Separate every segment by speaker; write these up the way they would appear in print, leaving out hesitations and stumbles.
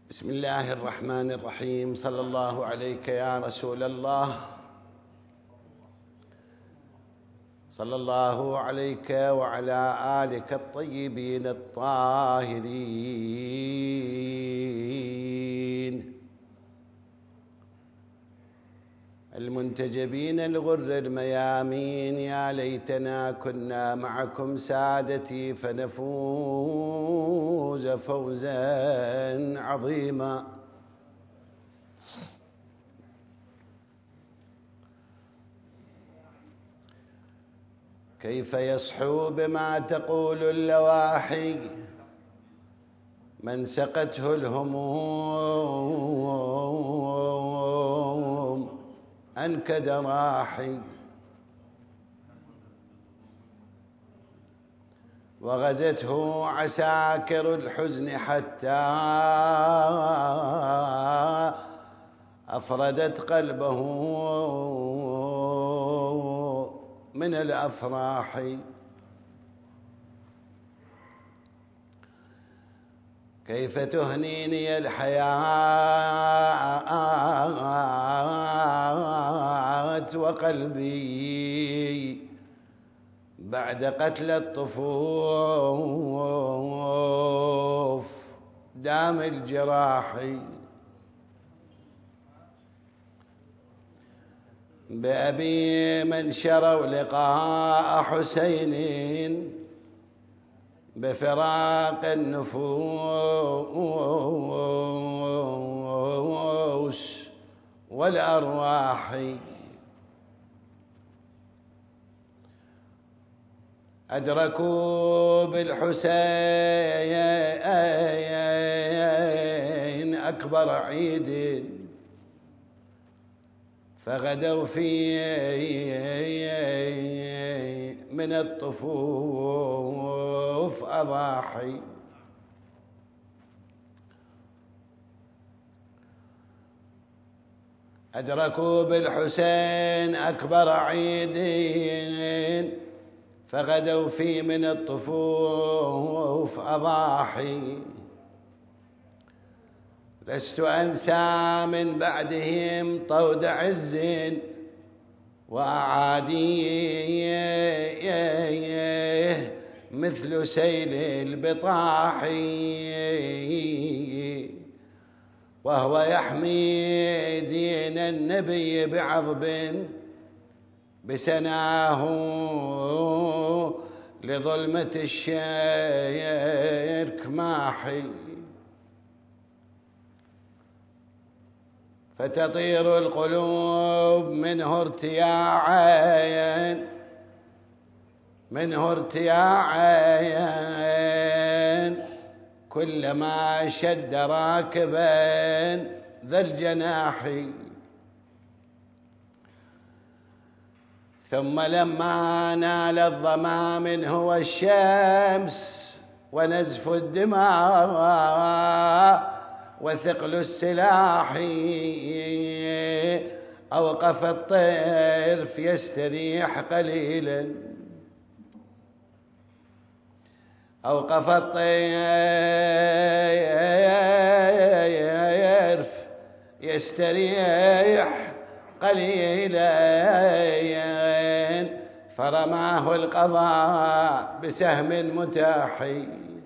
Speaker 1: بسم الله الرحمن الرحيم. صلى الله عليك يا رسول الله، صلى الله عليك وعلى آلك الطيبين الطاهرين المنتجبين الغر الميامين. يا ليتنا كنا معكم سادتي فنفوز فوزا عظيما. كيف يصحو بما تقول اللواحي من سقته الهموم أنكد راحي، وغزته عساكر الحزن حتى أفردت قلبه من الأفراح. كيف تهنيني الحياة وقلبي بعد قتل الطفوف دام الجراح. بأبي من شروا لقاء حسين بفراق النفوس والأرواح. أدركوا بالحسين أكبر عيد فغدوا فيه من الطفوف أضاحي. أدركوا بالحسين أكبر عيد فغدوا فيه من الطفوف أضاحي. لست أنسى من بعدهم طود عز وأعاديه مثل سيل البطاح، وهو يحمي دين النبي بعضب بسناه لظلمة الشرك ماحي. فتطير القلوب منه ارتياعا كلما شد راكبا ذا الجناح. ثم لما نال الظما منه والشمس ونزف الدماء وثقل السلاح أوقف الطير يستريح قليلا، أوقف الطير يستريح قليلا فرماه القضاء بسهم متاحي.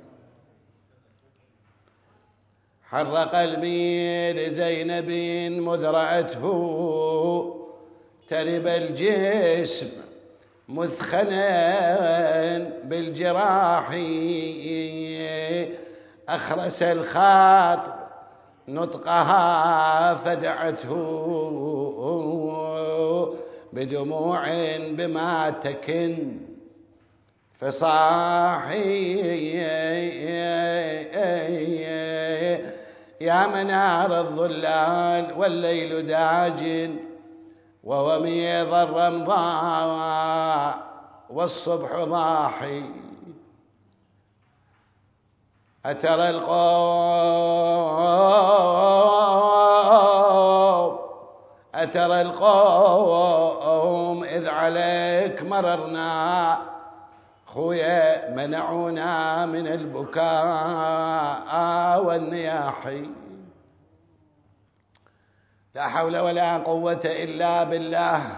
Speaker 1: حر قلبي لزينب مذ رأته ترب الجسم مثخنا بالجراح. أخرس الخاطر نطقها فدعته بدموع بما تكن فصاحي. يا منار الظلال والليل داج ووميض الرمضاء والصبح ضاحي. أترى القوم إذ عليك مررنا خويا منعونا من البكاء والنياح. لا حول ولا قوة إلا بالله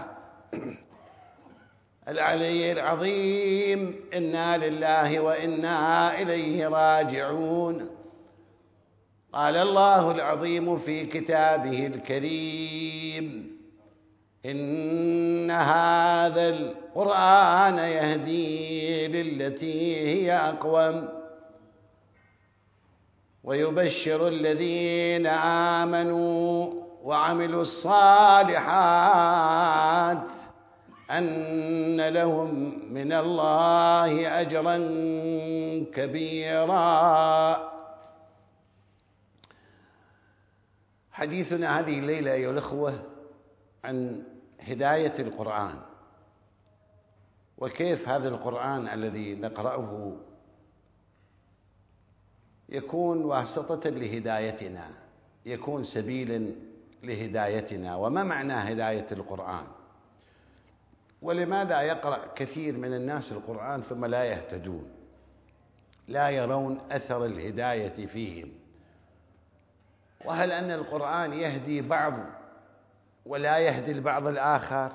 Speaker 1: العلي العظيم. إنا لله وإنا إليه راجعون. قال الله العظيم في كتابه الكريم: إن هذا القرآن يهدي للتي هي أقوم ويبشر الذين آمنوا وعملوا الصالحات أن لهم من الله أجرا كبيرا. حديثنا هذه الليلة أيها الأخوة عن هداية القرآن، وكيف هذا القرآن الذي نقرأه يكون واسطة لهدايتنا، يكون سبيلا لهدايتنا. وما معنى هداية القرآن؟ ولماذا يقرأ كثير من الناس القرآن ثم لا يهتدون، لا يرون أثر الهداية فيهم؟ وهل أن القرآن يهدي بعض ولا يهدي البعض الآخر؟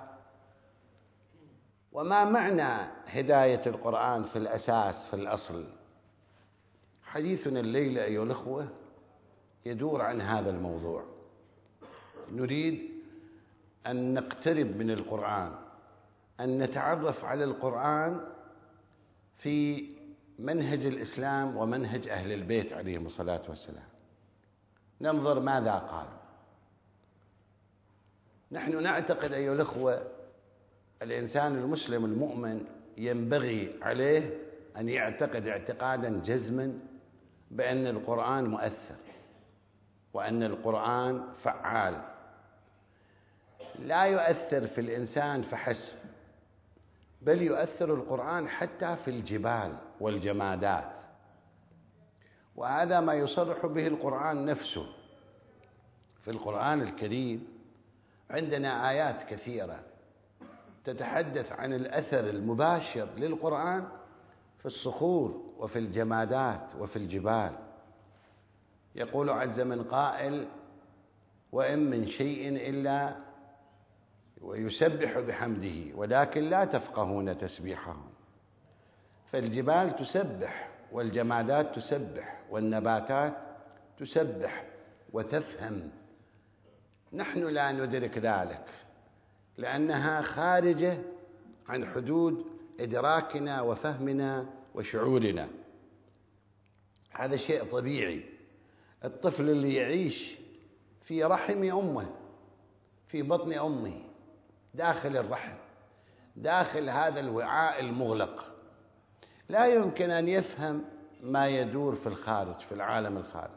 Speaker 1: وما معنى هداية القرآن في الأساس، في الأصل؟ حديثنا الليلة أيها الأخوة يدور عن هذا الموضوع. نريد أن نقترب من القرآن، أن نتعرف على القرآن في منهج الإسلام ومنهج أهل البيت عليهم الصلاة والسلام. ننظر ماذا قال. نحن نعتقد أيها الأخوة الإنسان المسلم المؤمن ينبغي عليه أن يعتقد اعتقادا جزما بأن القرآن مؤثر، وأن القرآن فعال، لا يؤثر في الإنسان فحسب، بل يؤثر القرآن حتى في الجبال والجمادات. وهذا ما يصرح به القرآن نفسه. في القرآن الكريم عندنا آيات كثيرة تتحدث عن الأثر المباشر للقرآن في الصخور وفي الجمادات وفي الجبال. يقول عز من قائل: وإن من شيء إلا ويسبح بحمده ولكن لا تفقهون تسبيحهم. فالجبال تسبح، والجمادات تسبح، والنباتات تسبح وتفهم. نحن لا ندرك ذلك لأنها خارجة عن حدود إدراكنا وفهمنا وشعورنا. هذا شيء طبيعي. الطفل اللي يعيش في رحم أمه، في بطن أمه، داخل الرحم، داخل هذا الوعاء المغلق، لا يمكن أن يفهم ما يدور في الخارج، في العالم الخارج.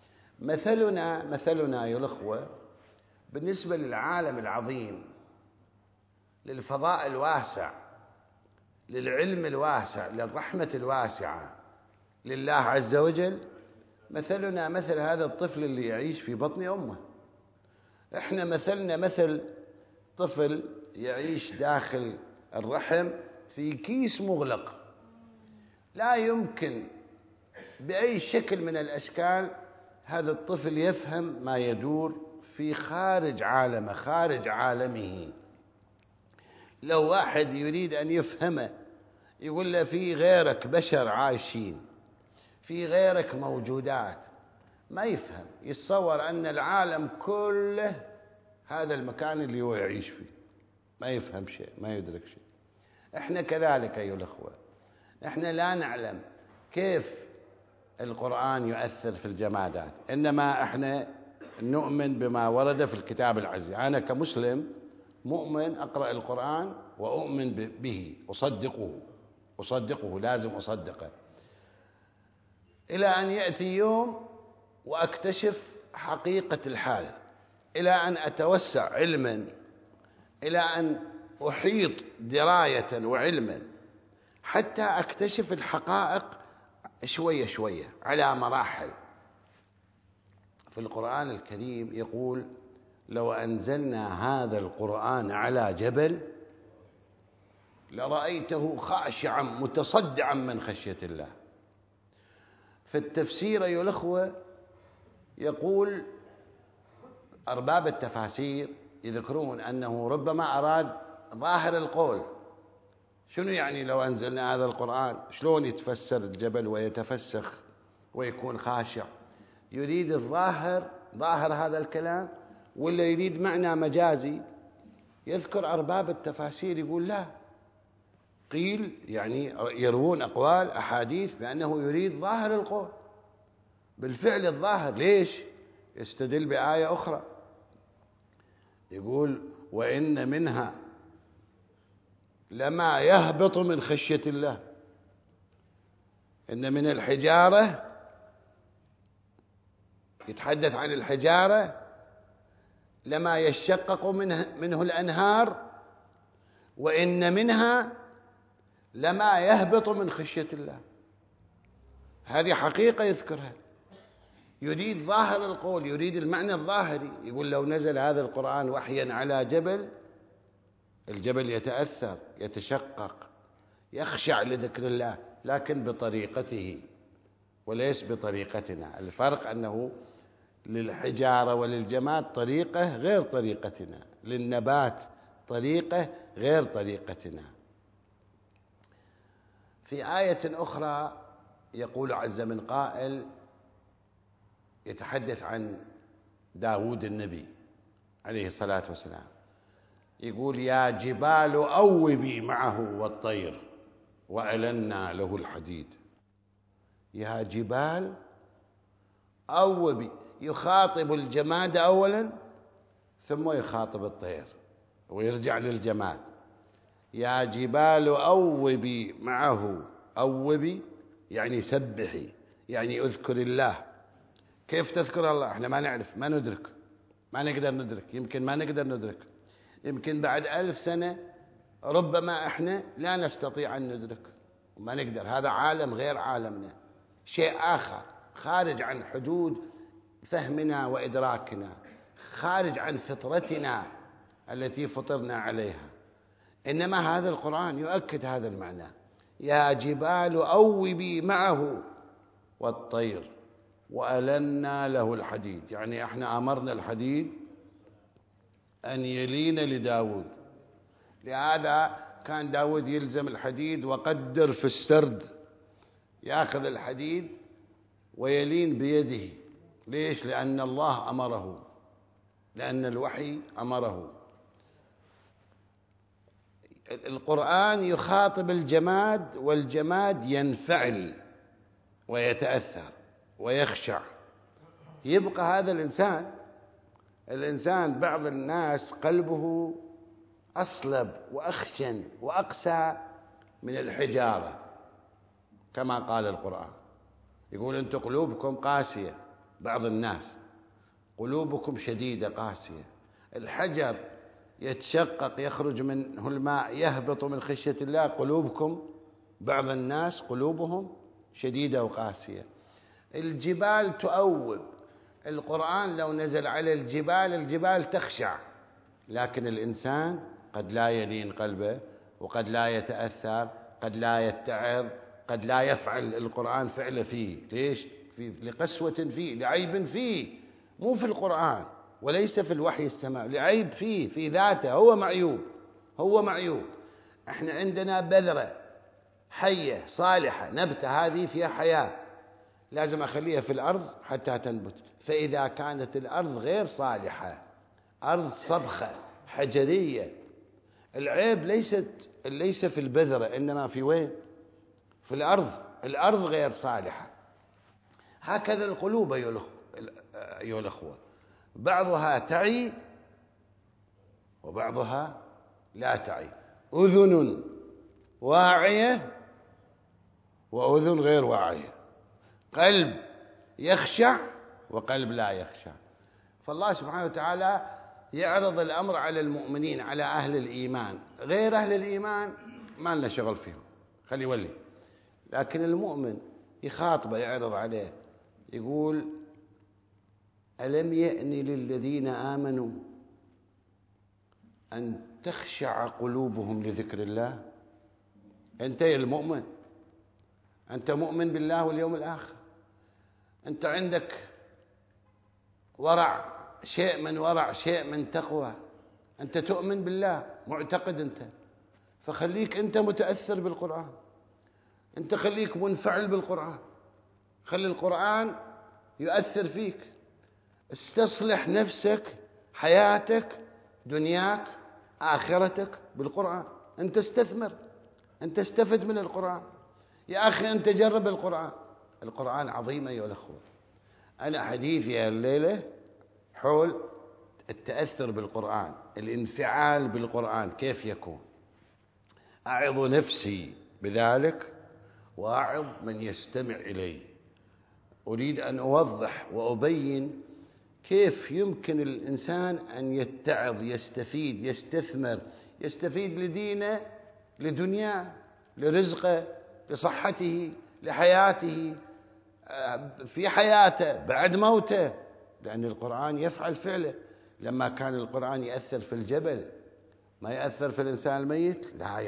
Speaker 1: مثلنا أيها الأخوة بالنسبة للعالم العظيم، للفضاء الواسع، للعلم الواسع، للرحمة الواسعة لله عز وجل، مثلنا مثل هذا الطفل اللي يعيش في بطن أمه. إحنا مثلنا مثل طفل يعيش داخل الرحم في كيس مغلق، لا يمكن بأي شكل من الأشكال هذا الطفل يفهم ما يدور في خارج عالمه، خارج عالمه. لو واحد يريد أن يفهمه يقول له في غيرك بشر عايشين، في غيرك موجودات، ما يفهم. يتصور أن العالم كله هذا المكان اللي هو يعيش فيه، ما يفهم شيء، ما يدرك شيء. احنا كذلك أيها الأخوة، احنا لا نعلم كيف القرآن يؤثر في الجمادات، إنما احنا نؤمن بما ورد في الكتاب العزيز. أنا كمسلم مؤمن أقرأ القرآن وأؤمن به، أصدقه، لازم أصدقه، إلى أن يأتي يوم وأكتشف حقيقة الحال، إلى أن أتوسع علما، إلى أن أحيط دراية وعلما، حتى أكتشف الحقائق شوية شوية على مراحل. في القرآن الكريم يقول: لو أنزلنا هذا القرآن على جبل لرأيته خاشعا متصدعا من خشية الله. في التفسير أيها الأخوة يقول أرباب التفاسير يذكرون أنه ربما أراد ظاهر القول. شنو يعني لو أنزلنا هذا القرآن شلون يتفسر الجبل ويتفسخ ويكون خاشع؟ يريد الظاهر، ظاهر هذا الكلام، ولا يريد معنى مجازي؟ يذكر أرباب التفاسير يقول لا، قيل يعني يروون أقوال أحاديث بأنه يريد ظاهر القول. بالفعل الظاهر ليش؟ يستدل بآية أخرى يقول وإن منها لما يهبط من خشية الله، إن من الحجارة، يتحدث عن الحجارة، لما يشقق منه الأنهار، وإن منها لما يهبط من خشية الله. هذه حقيقة يذكرها. يريد ظاهر القول، يريد المعنى الظاهري. يقول لو نزل هذا القرآن وحيا على جبل، الجبل يتأثر، يتشقق، يخشع لذكر الله، لكن بطريقته وليس بطريقتنا. الفرق أنه للحجارة وللجماد طريقة غير طريقتنا، للنبات طريقة غير طريقتنا. في آية أخرى يقول عز من قائل يتحدث عن داود النبي عليه الصلاة والسلام، يقول يا جبال أوبي معه والطير وألنا له الحديد. يا جبال أوبي، يخاطب الجماد أولا ثم يخاطب الطير ويرجع للجماد. يا جبال أوبي معه، أوبي يعني سبحي، يعني اذكر الله. كيف تذكر الله؟ احنا ما نعرف، ما ندرك، ما نقدر ندرك، يمكن ما نقدر ندرك، يمكن بعد 1000 سنة ربما احنا لا نستطيع أن ندرك وما نقدر. هذا عالم غير عالمنا، شيء آخر، خارج عن حدود فهمنا وإدراكنا، خارج عن فطرتنا التي فطرنا عليها. إنما هذا القرآن يؤكد هذا المعنى. يا جبال أوبي معه والطير وألنا له الحديد، يعني احنا أمرنا الحديد أن يلين لداود. لهذا كان داود يلزم الحديد وقدر في السرد، يأخذ الحديد ويلين بيده. ليش؟ لأن الله أمره، لأن الوحي أمره. القرآن يخاطب الجماد، والجماد ينفعل ويتأثر ويخشع. يبقى هذا الإنسان بعض الناس قلبه أصلب وأخشن وأقسى من الحجارة، كما قال القرآن. يقول أنتم قلوبكم قاسية، بعض الناس قلوبكم شديدة قاسية. الحجر يتشقق، يخرج منه الماء، يهبط من خشية الله. قلوبكم، بعض الناس قلوبهم شديدة وقاسية. الجبال تؤوب. القرآن لو نزل على الجبال، الجبال تخشع، لكن الإنسان قد لا يلين قلبه، وقد لا يتأثر، قد لا يتعظ، قد لا يفعل القرآن فعل فيه. ليش؟ لقسوة فيه، لعيب فيه، مو في القرآن وليس في الوحي السماوي، لعيب فيه، في ذاته، هو معيوب، هو معيوب. احنا عندنا بذرة حية صالحة، نبتة هذه فيها حياة، لازم أخليها في الأرض حتى تنبت. فإذا كانت الأرض غير صالحة، أرض صبخة حجرية، العيب ليس في البذرة، إنما في وين؟ في الأرض. الأرض غير صالحة. هكذا القلوب أيها الأخوة، بعضها تعي وبعضها لا تعي. أذن واعية وأذن غير واعية، قلب يخشع وقلب لا يخشع. فالله سبحانه وتعالى يعرض الأمر على المؤمنين، على أهل الإيمان. غير أهل الإيمان ما لنا شغل فيهم، خلي يولي. لكن المؤمن يخاطبه، يعرض عليه، يقول ألم يأن للذين آمنوا أن تخشع قلوبهم لذكر الله. أنت يا المؤمن، أنت مؤمن بالله واليوم الآخر، أنت عندك ورع شيء من ورع، شيء من تقوى. أنت تؤمن بالله، معتقد أنت، فخليك أنت متأثر بالقرآن، أنت خليك منفعل بالقرآن، خلي القرآن يؤثر فيك. استصلح نفسك، حياتك، دنياك، آخرتك بالقرآن. أنت استثمر، أنت استفد من القرآن يا أخي، أنت جرب القرآن. القرآن عظيم أيها الأخوة. أنا حديثي الليلة حول التأثر بالقرآن، الانفعال بالقرآن كيف يكون. أعظ نفسي بذلك وأعظ من يستمع إلي. أريد أن أوضح وأبين كيف يمكن الإنسان أن يتعظ، يستفيد، يستثمر، يستفيد لدينه، لدنياه، لرزقه، لصحته، لحياته، في حياته، بعد موته. لأن القرآن يفعل فعله. لما كان القرآن يأثر في الجبل، ما يأثر في الإنسان الميت؟ لا،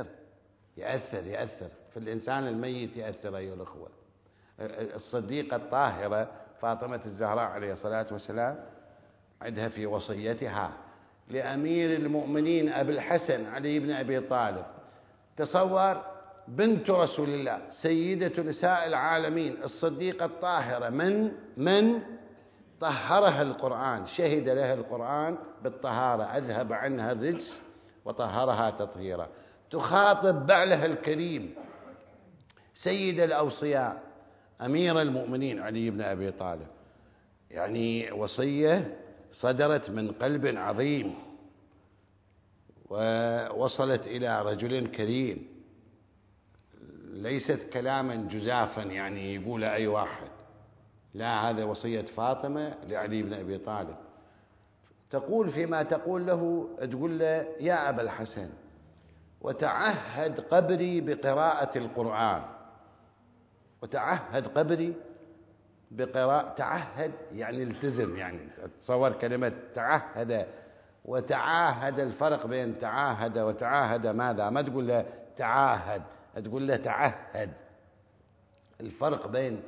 Speaker 1: يأثر في الإنسان الميت، يأثر أيها الأخوة. الصديقة الطاهرة فاطمة الزهراء عليه الصلاة والسلام عندها في وصيتها لأمير المؤمنين أبي الحسن علي بن أبي طالب، تصور بنت رسول الله سيدة نساء العالمين الصديقة الطاهرة من طهرها القرآن، شهد لها القرآن بالطهارة، أذهب عنها الرجس وطهرها تطهيرا. تخاطب بعلها الكريم سيد الأوصياء أمير المؤمنين علي بن أبي طالب. يعني وصية صدرت من قلب عظيم ووصلت إلى رجل كريم، ليست كلاما جزافا يعني يقول أي واحد، لا، هذا وصية فاطمة لعلي بن أبي طالب. تقول فيما تقول له، تقول له: يا أبا الحسن، وتعهد قبري بقراءة القرآن. وتعهد قبري بقراءة، تعهد يعني التزم، يعني تصور كلمة تعهد وتعاهد، الفرق بين تعاهد وتعاهد ماذا؟ ما تقول له تعاهد، تقول له تعهد. الفرق بين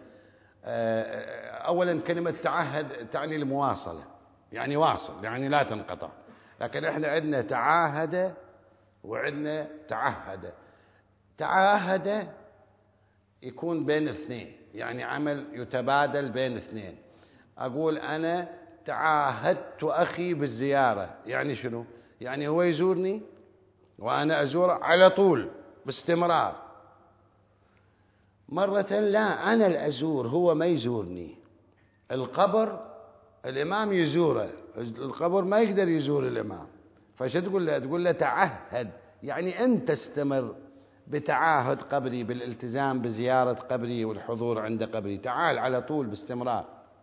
Speaker 1: أولا كلمة تعهد تعني المواصلة، يعني واصل، يعني لا تنقطع. لكن احنا عندنا تعاهد وعندنا تعهد. تعاهد يكون بين اثنين، يعني عمل يتبادل بين اثنين. أقول أنا تعاهدت أخي بالزيارة، يعني شنو؟ يعني هو يزورني وأنا أزوره على طول باستمرار. مرة لا، أنا الأزور هو ما يزورني. القبر الإمام يزوره، القبر ما يقدر يزور الإمام. فش تقول له؟ تقول له تعهد، يعني أنت استمر بتعاهد قبري، بالالتزام بزيارة قبري والحضور عند قبري، تعال على طول باستمرار.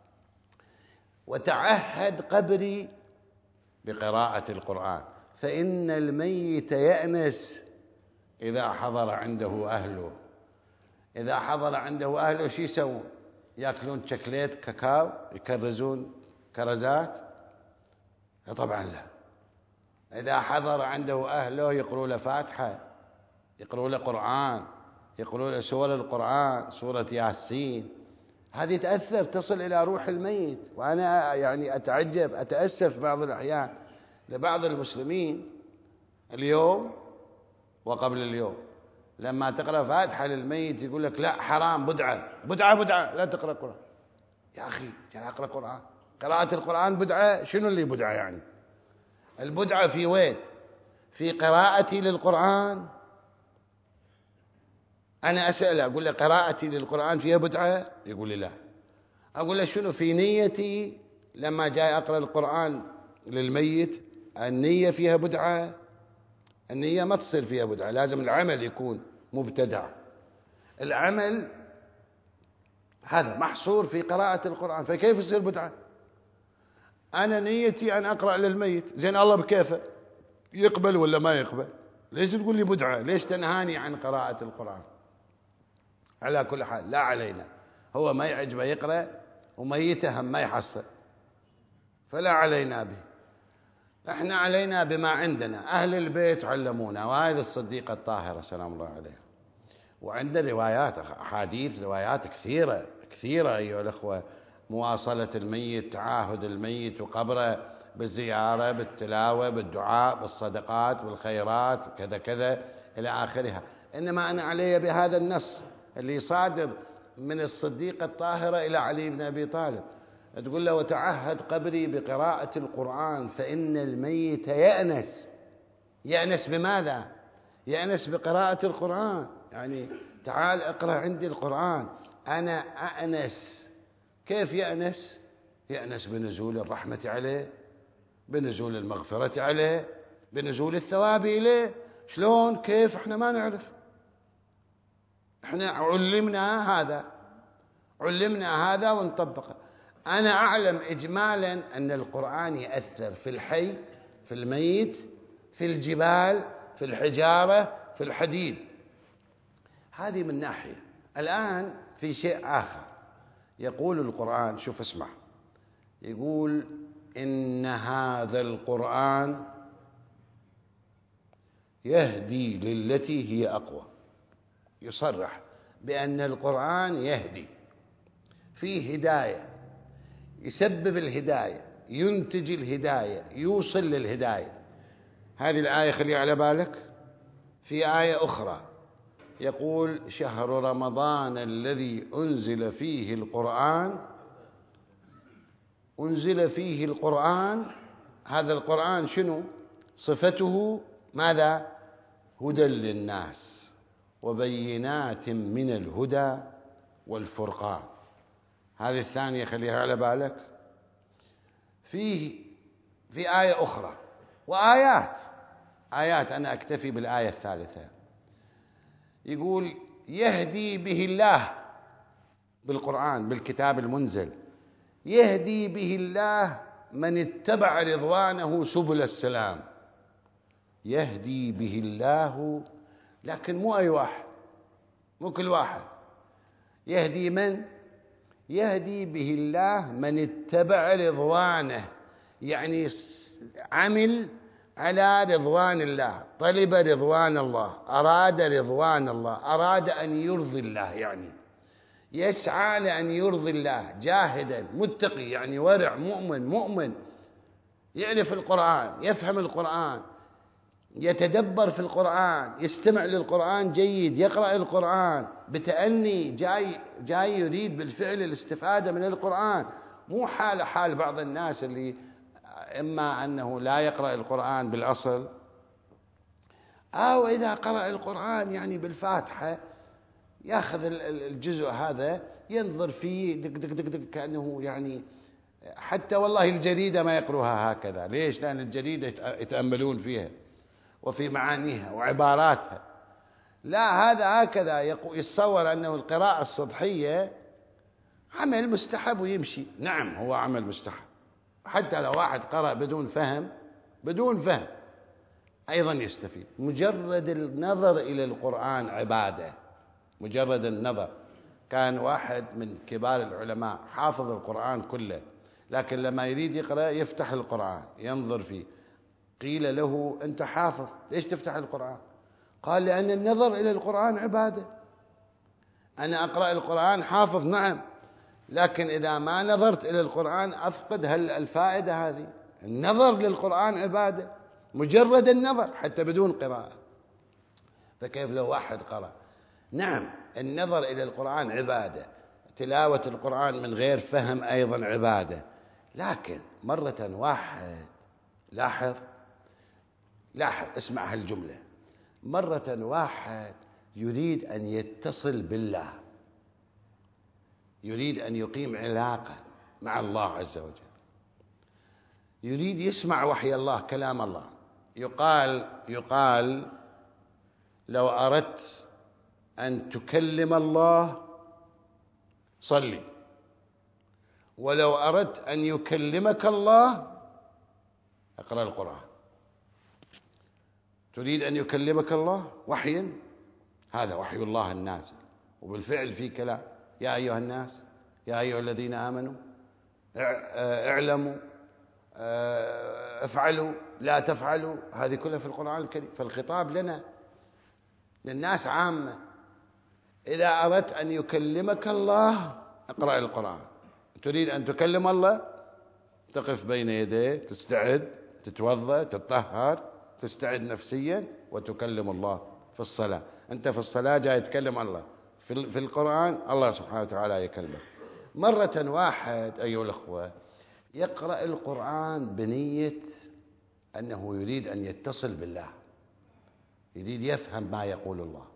Speaker 1: وتعهد قبري بقراءة القرآن، فإن الميت يأنس إذا حضر عنده أهله. إذا حضر عنده أهله شو يسوون؟ يأكلون شكليت كاكاو، يكرزون كرزات؟ طبعا لا. إذا حضر عنده أهله يقروا له فاتحة، يقروا له قرآن، يقروا له سور القرآن، سورة ياسين. هذه تأثر، تصل إلى روح الميت. وأنا يعني أتعجب، أتأسف بعض الأحيان لبعض المسلمين اليوم وقبل اليوم، لما تقرأ فاتحة للميت يقول لك لا، حرام، بدعة بدعة بدعة، لا تقرأ قرآن. يا أخي جاي أقرأ قرآن، قراءة القرآن بدعة؟ شنو اللي بدعة يعني؟ البدعة في وين؟ في قراءتي للقرآن. أنا أسأله أقول له قراءتي للقرآن فيها بدعة؟ يقول لي لا. أقول له شنو في نيتي لما جاي أقرأ القرآن للميت؟ النية فيها بدعة؟ النية ما تصير فيها بدعة، لازم العمل يكون مبتدع. العمل هذا محصور في قراءة القرآن، فكيف يصير بدعة؟ أنا نيتي أن أقرأ للميت، زين الله بكيفه يقبل ولا ما يقبل؟ ليش تقول لي بدعة؟ ليش تنهاني عن قراءة القرآن؟ على كل حال لا علينا، هو ما يعجبه يقرأ وميته هم ما يحصل، فلا علينا به. احنا علينا بما عندنا، أهل البيت علمونا، وهذه الصديقة الطاهرة سلام الله عليها. وعند روايات أحاديث، روايات كثيرة أيها الأخوة مواصلة الميت، تعاهد الميت وقبره بالزيارة، بالتلاوة، بالدعاء، بالصدقات، بالخيرات، كذا كذا إلى آخرها. إنما أنا علي بهذا النص اللي صادر من الصديقة الطاهرة إلى علي بن أبي طالب، تقول له: وتعهد قبري بقراءة القرآن فإن الميت يأنس. يأنس بماذا؟ يأنس بقراءة القرآن، يعني تعال اقرأ عندي القرآن أنا أأنس. كيف يأنس؟ يأنس بنزول الرحمة عليه، بنزول المغفرة عليه، بنزول الثواب إليه. شلون؟ كيف؟ احنا ما نعرف، احنا علمنا هذا ونطبقه. أنا أعلم إجمالا أن القرآن يأثر في الحي، في الميت، في الجبال، في الحجارة، في الحديد. هذه من ناحية. الآن في شيء آخر يقول القرآن، شوف اسمع، يقول: إن هذا القرآن يهدي للتي هي أقوى. يصرح بأن القرآن يهدي، فيه هداية، يسبب الهداية، ينتج الهداية، يوصل للهداية. هذه الآية خليها على بالك. في آية أخرى يقول: شهر رمضان الذي أنزل فيه القرآن. هذا القرآن شنو صفته؟ ماذا؟ هدى للناس وبينات من الهدى والفرقان. هذه الثانية خليها على بالك. في آية أخرى وآيات أنا أكتفي بالآية الثالثة. يقول: يهدي به الله، بالقرآن، بالكتاب المنزل، يهدي به الله من اتبع رضوانه سبل السلام. يهدي به الله، لكن مو أي واحد، مو كل واحد. يهدي من؟ يهدي به الله من اتبع رضوانه، يعني عمل على رضوان الله، طلب رضوان الله، أراد رضوان الله، أراد أن يرضي الله، يعني يسعى لأن يرضي الله، جاهدا، متقي، يعني ورع، مؤمن، يعرف القرآن، يفهم القرآن، يتدبر في القرآن، يستمع للقرآن جيد، يقرأ القرآن بتأني، جاي يريد بالفعل الاستفادة من القرآن. مو حال بعض الناس اللي إما أنه لا يقرأ القرآن بالأصل، أو إذا قرأ القرآن يعني بالفاتحة يأخذ الجزء هذا ينظر فيه دق دق دق دق كأنه يعني، حتى والله الجريدة ما يقرأها هكذا. ليش؟ لأن الجريدة يتأملون فيها وفي معانيها وعباراتها. لا، هذا هكذا يتصور أنه القراءة السطحية عمل مستحب ويمشي. نعم، هو عمل مستحب، حتى لو واحد قرأ بدون فهم أيضا يستفيد. مجرد النظر إلى القرآن عبادة، مجرد النظر. كان واحد من كبار العلماء حافظ القرآن كله، لكن لما يريد يقرأ يفتح القرآن ينظر فيه. قيل له: أنت حافظ، ليش تفتح القرآن؟ قال: لأن النظر إلى القرآن عبادة. أنا أقرأ القرآن حافظ، نعم، لكن إذا ما نظرت إلى القرآن أفقد الفائدة هذه. النظر للقرآن عبادة، مجرد النظر حتى بدون قراءة. فكيف لو واحد قرأ؟ نعم، النظر إلى القرآن عبادة، تلاوة القرآن من غير فهم أيضا عبادة. لكن مرة واحد، لاحظ اسمع هالجملة، مرة واحد يريد أن يتصل بالله، يريد أن يقيم علاقة مع الله عز وجل، يريد يسمع وحي الله، كلام الله. يقال لو أردت أن تكلم الله صلي، ولو أردت أن يكلمك الله اقرأ القرآن. تريد أن يكلمك الله وحيا، هذا وحي الله النازل، وبالفعل في كلام: يا أيها الناس، يا أيها الذين آمنوا اعلموا، افعلوا، لا تفعلوا. هذه كلها في القرآن الكريم. فالخطاب لنا، للناس عامة. إذا أردت أن يكلمك الله اقرأ القرآن. تريد أن تكلم الله، تقف بين يديه، تستعد، تتوضأ، تطهر، تستعد نفسيا وتكلم الله في الصلاة. أنت في الصلاة جاي تكلم الله، في القرآن الله سبحانه وتعالى يكلمك. مرة واحد أيها الأخوة يقرأ القرآن بنية أنه يريد أن يتصل بالله، يريد يفهم ما يقول الله،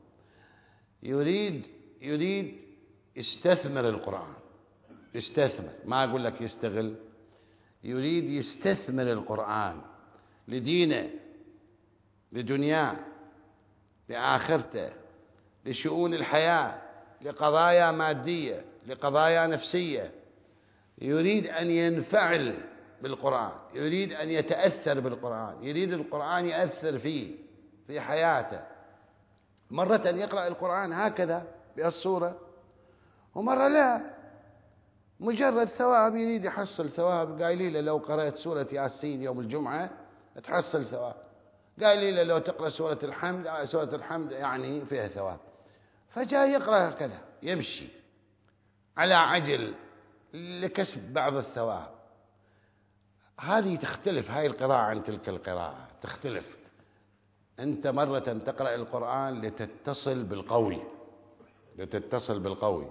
Speaker 1: يريد يستثمر القرآن، يستثمر، ما أقول لك يستغل، يريد يستثمر القرآن لدينه، لدنياه، لآخرته، لشؤون الحياة، لقضايا مادية، لقضايا نفسية. يريد أن ينفعل بالقرآن، يريد أن يتأثر بالقرآن، يريد القرآن يأثر فيه في حياته. مرة يقرأ القرآن هكذا بهالصورة، ومرة لا، مجرد ثواب، يريد يحصل ثواب. قايلين له لو قرأت سورة ياسين يوم الجمعة تحصل ثواب، قايلين له لو تقرأ سورة الحمد يعني فيها ثواب. فجاء يقرأ هكذا، يمشي على عجل لكسب بعض الثواب. هذه تختلف، هاي القراءة عن تلك القراءة تختلف. أنت مرة تقرأ القرآن لتتصل بالقوي، لتتصل بالقوي.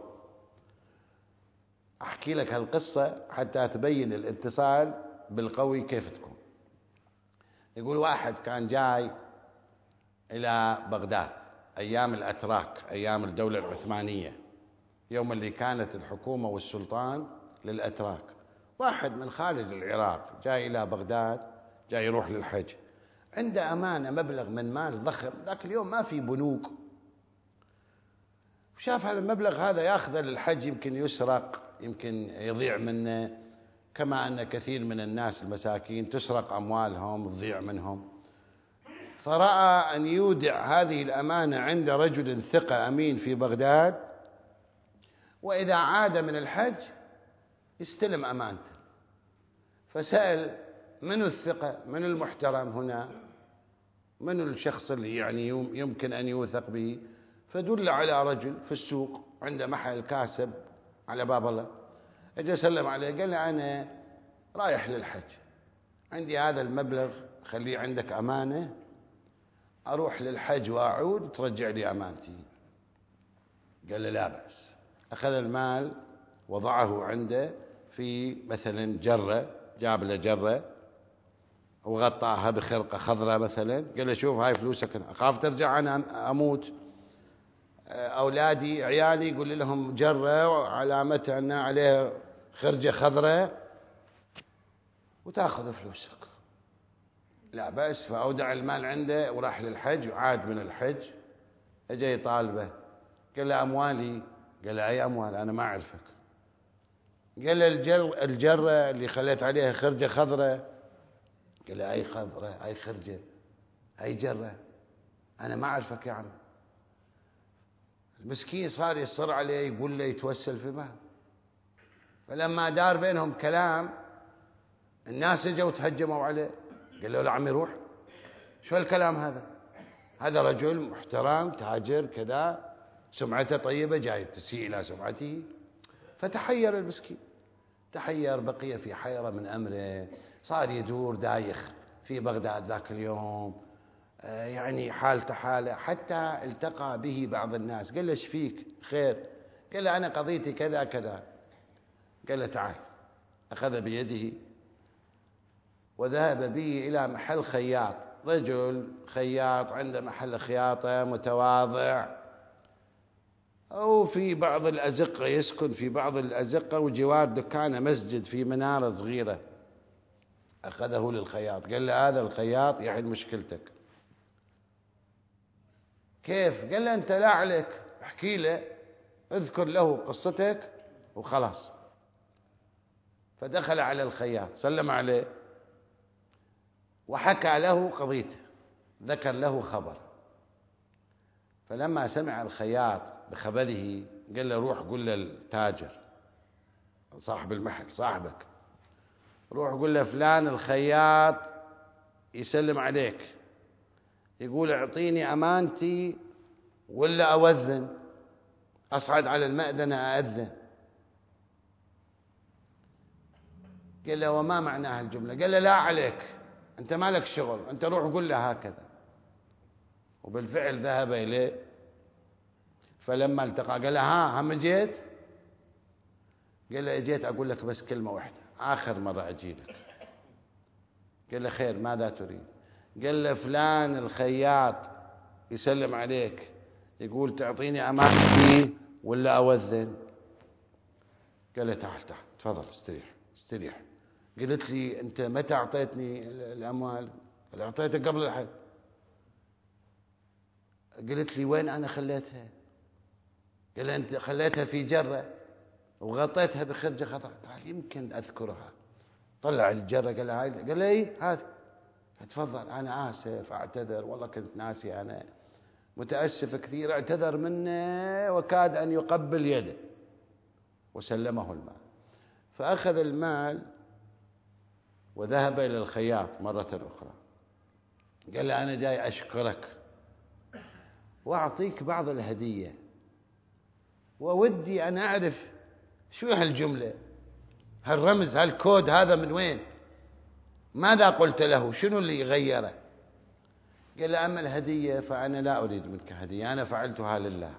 Speaker 1: أحكي لك هالقصة حتى تبين الاتصال بالقوي كيف تكون. يقول واحد كان جاي إلى بغداد أيام الأتراك، أيام الدولة العثمانية، يوم اللي كانت الحكومة والسلطان للأتراك. واحد من خارج العراق جاي إلى بغداد، جاي يروح للحج، عنده أمانة مبلغ من مال ضخم. ذاك اليوم ما في بنوك، وشاف هذا المبلغ هذا ياخذه للحج، يمكن يسرق، يمكن يضيع منه، كما أن كثير من الناس المساكين تسرق أموالهم، تضيع منهم. فرأى أن يودع هذه الأمانة عند رجل ثقة أمين في بغداد، وإذا عاد من الحج يستلم أمانته. فسأل من الثقة، من المحترم هنا، من الشخص اللي يعني يمكن أن يوثق به. فدل على رجل في السوق عنده محل كاسب على باب الله. اجى سلم عليه، قال له أنا رايح للحج، عندي هذا المبلغ خليه عندك أمانة، أروح للحج وأعود وترجع لي أمانتي. قال له لا بأس. أخذ المال وضعه عنده في مثلا جرة، جاب له جرة وغطاها بخرقة خضراء مثلا. قال له شوف هاي فلوسك، أخاف ترجع أنا أموت، أولادي عيالي يقول لهم جرة وعلامتها أن عليها خرجة خضراء وتأخذ فلوسك. لا بأس. فأودع المال عنده وراح للحج، وعاد من الحج اجى يطالبه، قال له أموالي. قال له أي أموال، أنا ما أعرفك. قال له الجرة اللي خليت عليها خرجة خضراء. قال له أي خضراء، أي خرجة، أي جرة، أنا ما أعرفك يا عم. المسكين صار يصر عليه، يقول له يتوسل في مال. فلما دار بينهم كلام الناس اجوا وتهجموا عليه. قال له لا عمي روح، شو الكلام هذا؟ هذا رجل محترم تاجر كذا، سمعته طيبة، جاي تسيء إلى سمعته. فتحير المسكين، تحير، بقي في حيرة من أمره. صار يدور دايخ في بغداد ذاك اليوم، يعني حالته حاله، حتى التقى به بعض الناس. قال له ايش فيك؟ خير؟ قال له أنا قضيتي كذا كذا. قال له تعال. أخذ بيده وذهب به إلى محل خياط، رجل خياط عنده محل خياطة متواضع، أو في بعض الأزقة، يسكن في بعض الأزقة وجوار دكانه مسجد في منارة صغيرة. أخذه للخياط، قال له هذا الخياط يحل مشكلتك. كيف؟ قال له أنت لا عليك، احكي له، اذكر له قصتك وخلاص. فدخل على الخياط، سلم عليه وحكى له قضيته، ذكر له خبر. فلما سمع الخياط بخبره قال له روح قل للتاجر صاحب المحل، صاحبك، روح قل له فلان الخياط يسلم عليك، يقول اعطيني أمانتي ولا أوذن، أصعد على المأذنة أأذن. قال له وما معناها الجملة؟ قال له لا عليك، أنت ما لك شغل، أنت روح قل له هكذا. وبالفعل ذهب إليه، فلما التقى قال له ها هم جيت؟ قال له اجيت أقول لك بس كلمة واحدة، آخر مرة أجيلك. قال له خير، ماذا تريد؟ قال له فلان الخياط يسلم عليك، يقول تعطيني أمانتي ولا أوذن؟ قال له تعال تعال تفضل استريح استريح. قلت لي أنت متى أعطيتني الأموال؟ قال أعطيتك قبل الحج. قلت لي وين أنا خليتها؟ قال أنت خليتها في جرة وغطيتها بخرجة خضراء. قال يمكن أذكرها. طلع الجرة قال هاي، قال لي هذا. تفضل أنا آسف أعتذر والله كنت ناسي، أنا متأسف كثير. اعتذر منه وكاد أن يقبل يده وسلمه المال. فأخذ المال وذهب إلى الخياط مرة أخرى. قال له أنا جاي أشكرك وأعطيك بعض الهدية، وودي أن أعرف شو هالجملة، هالرمز، هالكود هذا من وين؟ ماذا قلت له؟ شنو اللي غيره؟ قال له أما الهدية فأنا لا أريد منك هدية، أنا فعلتها لله.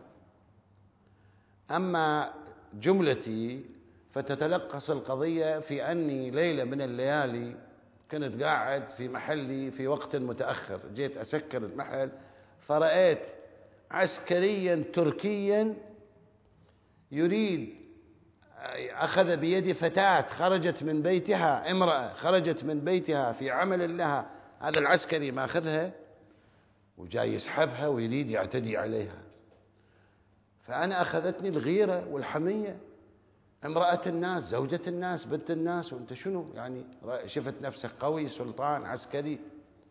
Speaker 1: أما جملتي فتتلخص القضية في أني ليلة من الليالي كنت قاعد في محلي في وقت متأخر، جيت أسكر المحل فرأيت عسكريا تركيا يريد، أخذ بيد فتاة خرجت من بيتها، امرأة خرجت من بيتها في عمل لها، هذا العسكري ماخذها وجاي يسحبها ويريد يعتدي عليها. فأنا أخذتني الغيرة والحمية، امرأة الناس، زوجة الناس، بنت الناس، وأنت شنو يعني شفت نفسك قوي سلطان عسكري.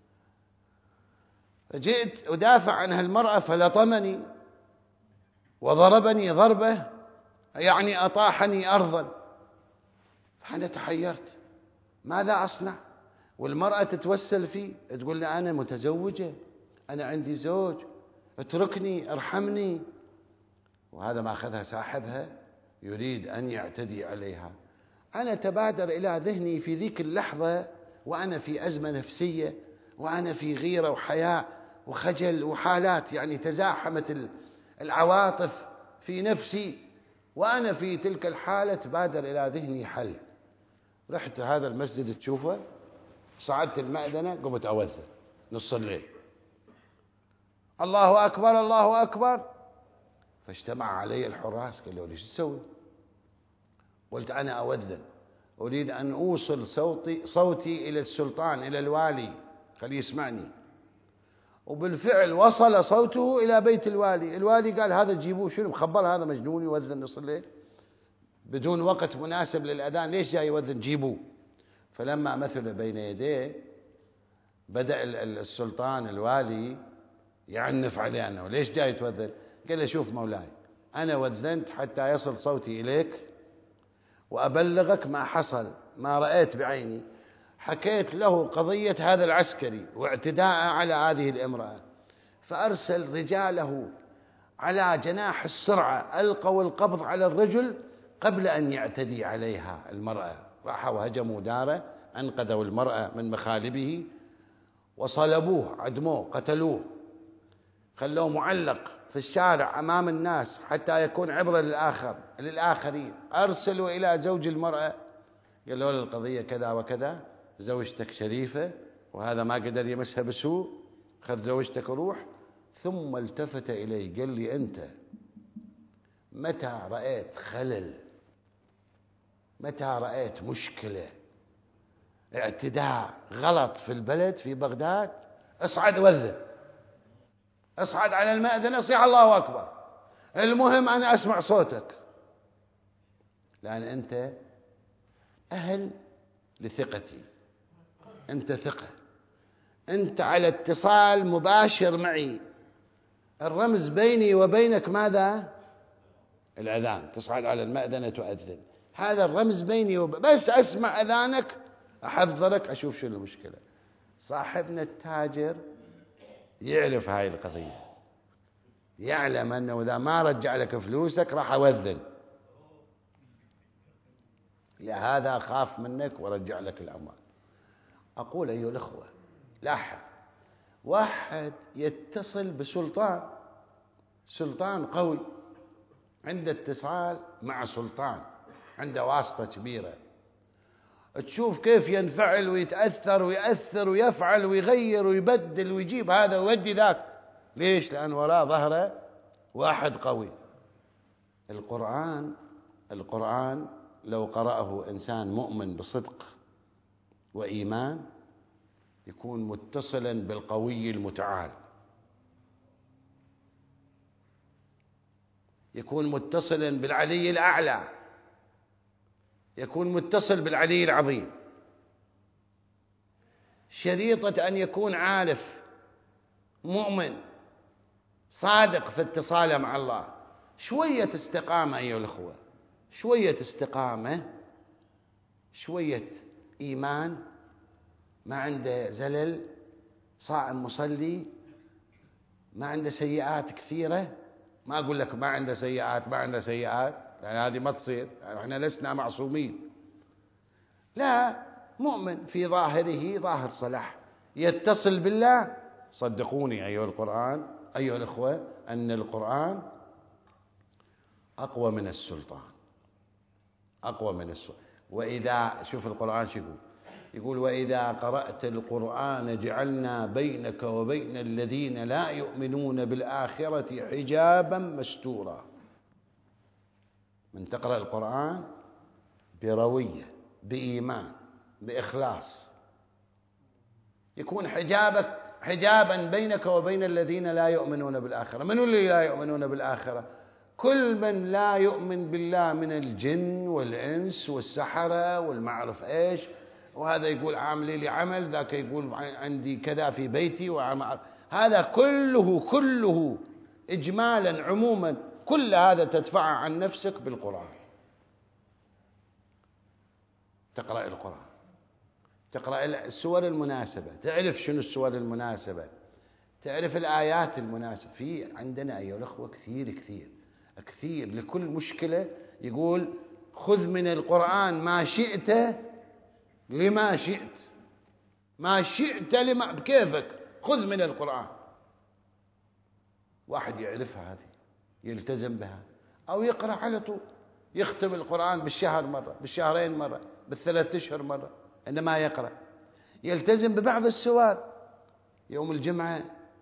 Speaker 1: فجئت أدافع عن هالمرأة فلطمني وضربني ضربة يعني أطاحني أرضا. فأنا تحيرت ماذا أصنع؟ والمرأة تتوسل فيه تقول لي أنا متزوجة، أنا عندي زوج، اتركني ارحمني. وهذا ما أخذها صاحبها يريد أن يعتدي عليها. أنا تبادر إلى ذهني في ذيك اللحظة وأنا في أزمة نفسية، وأنا في غيرة وحياء وخجل وحالات، يعني تزاحمت العواطف في نفسي، وأنا في تلك الحالة تبادر إلى ذهني حل. رحت هذا المسجد تشوفه، صعدت المأذنة قمت أوذن نص الليل، الله أكبر الله أكبر. فاجتمع علي الحراس قالوا لي شو تسوي؟ قلت أنا أوذن، أريد أن أوصل صوتي إلى السلطان إلى الوالي خليه يسمعني. وبالفعل وصل صوته إلى بيت الوالي. الوالي قال هذا جيبوه، شنو مخبر هذا مجنون يوذن نص الليل بدون وقت مناسب للأذان، ليش جاي يوذن؟ جيبوه. فلما مثل بين يديه بدأ السلطان الوالي يعنف عليه أنه ليش جاي توذن؟ قال له شوف مولاي، أنا وذنت حتى يصل صوتي إليك وأبلغك ما حصل، ما رأيت بعيني. حكيت له قضية هذا العسكري واعتداء على هذه الامرأة، فأرسل رجاله على جناح السرعة ألقوا القبض على الرجل قبل أن يعتدي عليها المرأة. راحوا هجموا داره، أنقذوا المرأة من مخالبه وصلبوه، عدموه، قتلوه، خلوه معلق في الشارع أمام الناس حتى يكون عبرة للآخرين. أرسلوا إلى زوج المرأة قالوا له القضية كذا وكذا، زوجتك شريفة وهذا ما قدر يمسها بسوء، خذ زوجتك وروح. ثم التفت إلي قال لي أنت متى رأيت خلل، متى رأيت مشكلة، اعتداء، غلط في البلد في بغداد، اصعد وذن، اصعد على المأذنة صيح الله أكبر، المهم أنا أسمع صوتك، لأن أنت أهل لثقتي، أنت ثقة، أنت على اتصال مباشر معي. الرمز بيني وبينك ماذا؟ الأذان، تصعد على المأذنة تؤذن، هذا الرمز بيني بس أسمع أذانك أحذرك أشوف شو المشكلة. صاحبنا التاجر يعرف هاي القضية، يعلم أنه إذا ما رجع لك فلوسك راح أوذن. لهذا أخاف منك وارجع لك الأموال. أقول أيها الأخوة، لاحظ، واحد يتصل بسلطان، سلطان قوي، عنده اتصال مع سلطان، عنده واسطة كبيرة، تشوف كيف ينفعل ويتأثر ويأثر ويفعل ويغير ويبدل ويجيب هذا ويودي ذاك. ليش؟ لأن وراء ظهره واحد قوي. القرآن لو قرأه إنسان مؤمن بصدق وإيمان يكون متصلا بالقوي المتعال، يكون متصلا بالعلي الأعلى، يكون متصل بالعلي العظيم. شريطة أن يكون عارف مؤمن صادق في اتصاله مع الله. شوية استقامة أيها الأخوة، شوية استقامة، شوية إيمان، ما عنده زلل، صائم مصلي، ما عنده سيئات كثيرة. ما أقول لك ما عنده سيئات، ما عنده سيئات، يعني هذه ما تصير، يعني إحنا لسنا معصومين. لا، مؤمن في ظاهره ظاهر صلاح، يتصل بالله. صدقوني أيها الأخوة، أن القرآن أقوى من السلطان، أقوى من السلطان. وإذا شوف القرآن شو يقول وإذا قرأت القرآن جعلنا بينك وبين الذين لا يؤمنون بالآخرة حجابا مستورا. من تقرأ القرآن بروية، بإيمان، بإخلاص، يكون حجابا بينك وبين الذين لا يؤمنون بالآخرة. من اللي لا يؤمنون بالآخرة؟ كل من لا يؤمن بالله من الجن والإنس والسحرة والمعرف إيش، وهذا يقول عاملي لي عمل، ذاك يقول عندي كذا في بيتي هذا كله إجمالا عموما، كل هذا تدفع عن نفسك بالقرآن. تقرأ القرآن، تقرأ السور المناسبة، تعرف شنو السور المناسبة، تعرف الآيات المناسبة. في عندنا أيها الأخوة كثير لكل مشكلة يقول خذ من القرآن ما شئت لما شئت، ما شئت لما بكيفك، خذ من القرآن. واحد يعرفها هذه يلتزم بها، أو يقرأ على طول، يختم القرآن بالشهر مرة، بالشهرين مرة، بالثلاث أشهر مرة، عندما يقرأ يلتزم ببعض السور. يوم الجمعة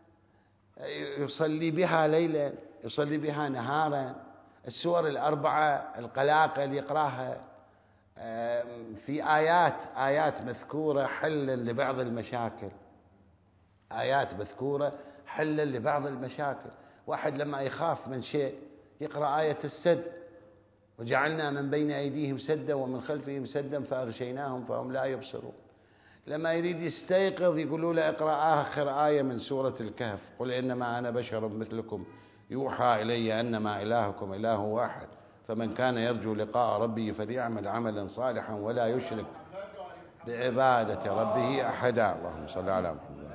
Speaker 1: يصلي بها ليلا، يصلي بها نهارا. السور الأربعة القلاقل يقراها. في آيات مذكورة حلا لبعض المشاكل، آيات مذكورة حلا لبعض المشاكل. واحد لما يخاف من شيء يقرأ آية السد، وجعلنا من بين أيديهم سدا ومن خلفهم سدا فأغشيناهم فهم لا يبصرون. لما يريد يستيقظ يقولوا له اقرأ آخر آية من سورة الكهف، قل إنما أنا بشر مثلكم يوحى إلي أنما إلهكم إله واحد فمن كان يرجو لقاء ربه فليعمل عملا صالحا ولا يشرك بعبادة ربه أحدا. اللهم صل على محمد.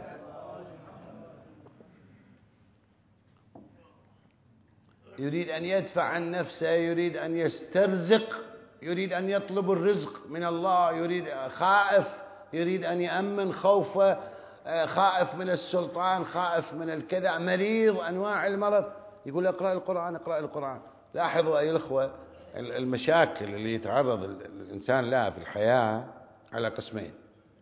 Speaker 1: يريد أن يدفع عن نفسه، يريد أن يسترزق، يريد أن يطلب الرزق من الله، خائف، يريد أن يأمن خوفه، خائف من السلطان، خائف من الكذا، مريض أنواع المرض، يقول اقرأ القرآن، اقرأ القرآن. لاحظوا أيها الأخوة، المشاكل اللي يتعرض الإنسان لها في الحياة على قسمين.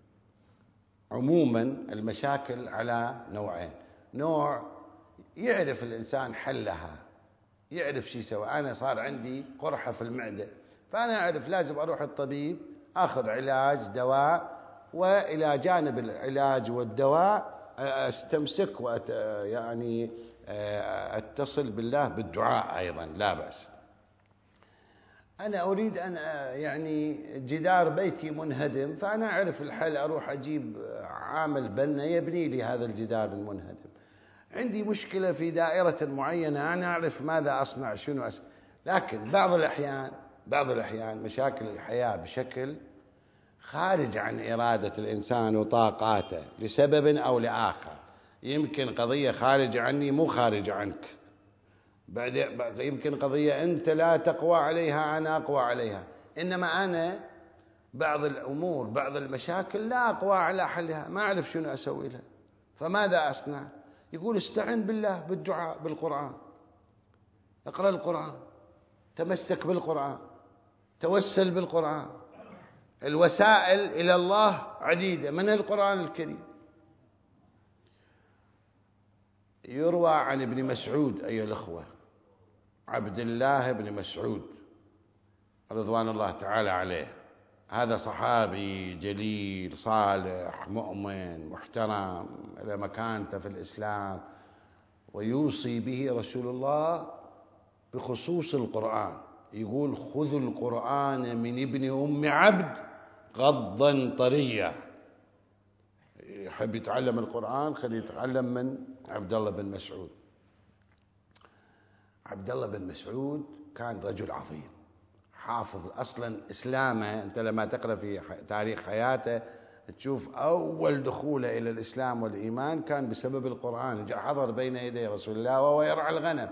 Speaker 1: عموما المشاكل على نوعين. نوع يعرف الإنسان حلها، يعرف شو يسوي. أنا صار عندي قرحة في المعدة، فأنا أعرف لازم أروح الطبيب، أخذ علاج دواء، وإلى جانب العلاج والدواء أستمسك يعني أتصل بالله بالدعاء أيضا، لا بأس. أنا أريد أن يعني جدار بيتي منهدم، فأنا أعرف الحل، أروح أجيب عامل بنا يبني لي هذا الجدار المنهدم. عندي مشكلة في دائرة معينة، أنا أعرف ماذا أصنع، شنو أصنع. لكن بعض الأحيان مشاكل الحياة بشكل خارج عن إرادة الإنسان وطاقاته لسبب أو لآخر. يمكن قضية خارج عني مو خارج عنك، يمكن قضية أنت لا تقوى عليها أنا أقوى عليها، إنما أنا بعض الأمور بعض المشاكل لا أقوى على حلها، ما أعرف شنو أسوي لها، فماذا أصنع؟ يقول استعن بالله بالدعاء بالقرآن، اقرأ القرآن، تمسك بالقرآن، توسل بالقرآن. الوسائل إلى الله عديدة من القرآن الكريم. يروى عن ابن مسعود أيها الأخوة، عبد الله بن مسعود رضوان الله تعالى عليه، هذا صحابي جليل صالح مؤمن محترم له مكانته في الإسلام، ويوصي به رسول الله بخصوص القرآن، يقول خذوا القرآن من ابن أم عبد غضا طريا. يحب يتعلم القرآن خليه يتعلم من عبد الله بن مسعود. عبد الله بن مسعود كان رجل عظيم حافظ. أصلا إسلامه أنت لما تقرأ في تاريخ حياته تشوف أول دخوله إلى الإسلام والإيمان كان بسبب القرآن. حضر بين يدي رسول الله وهو يرعى الغنم،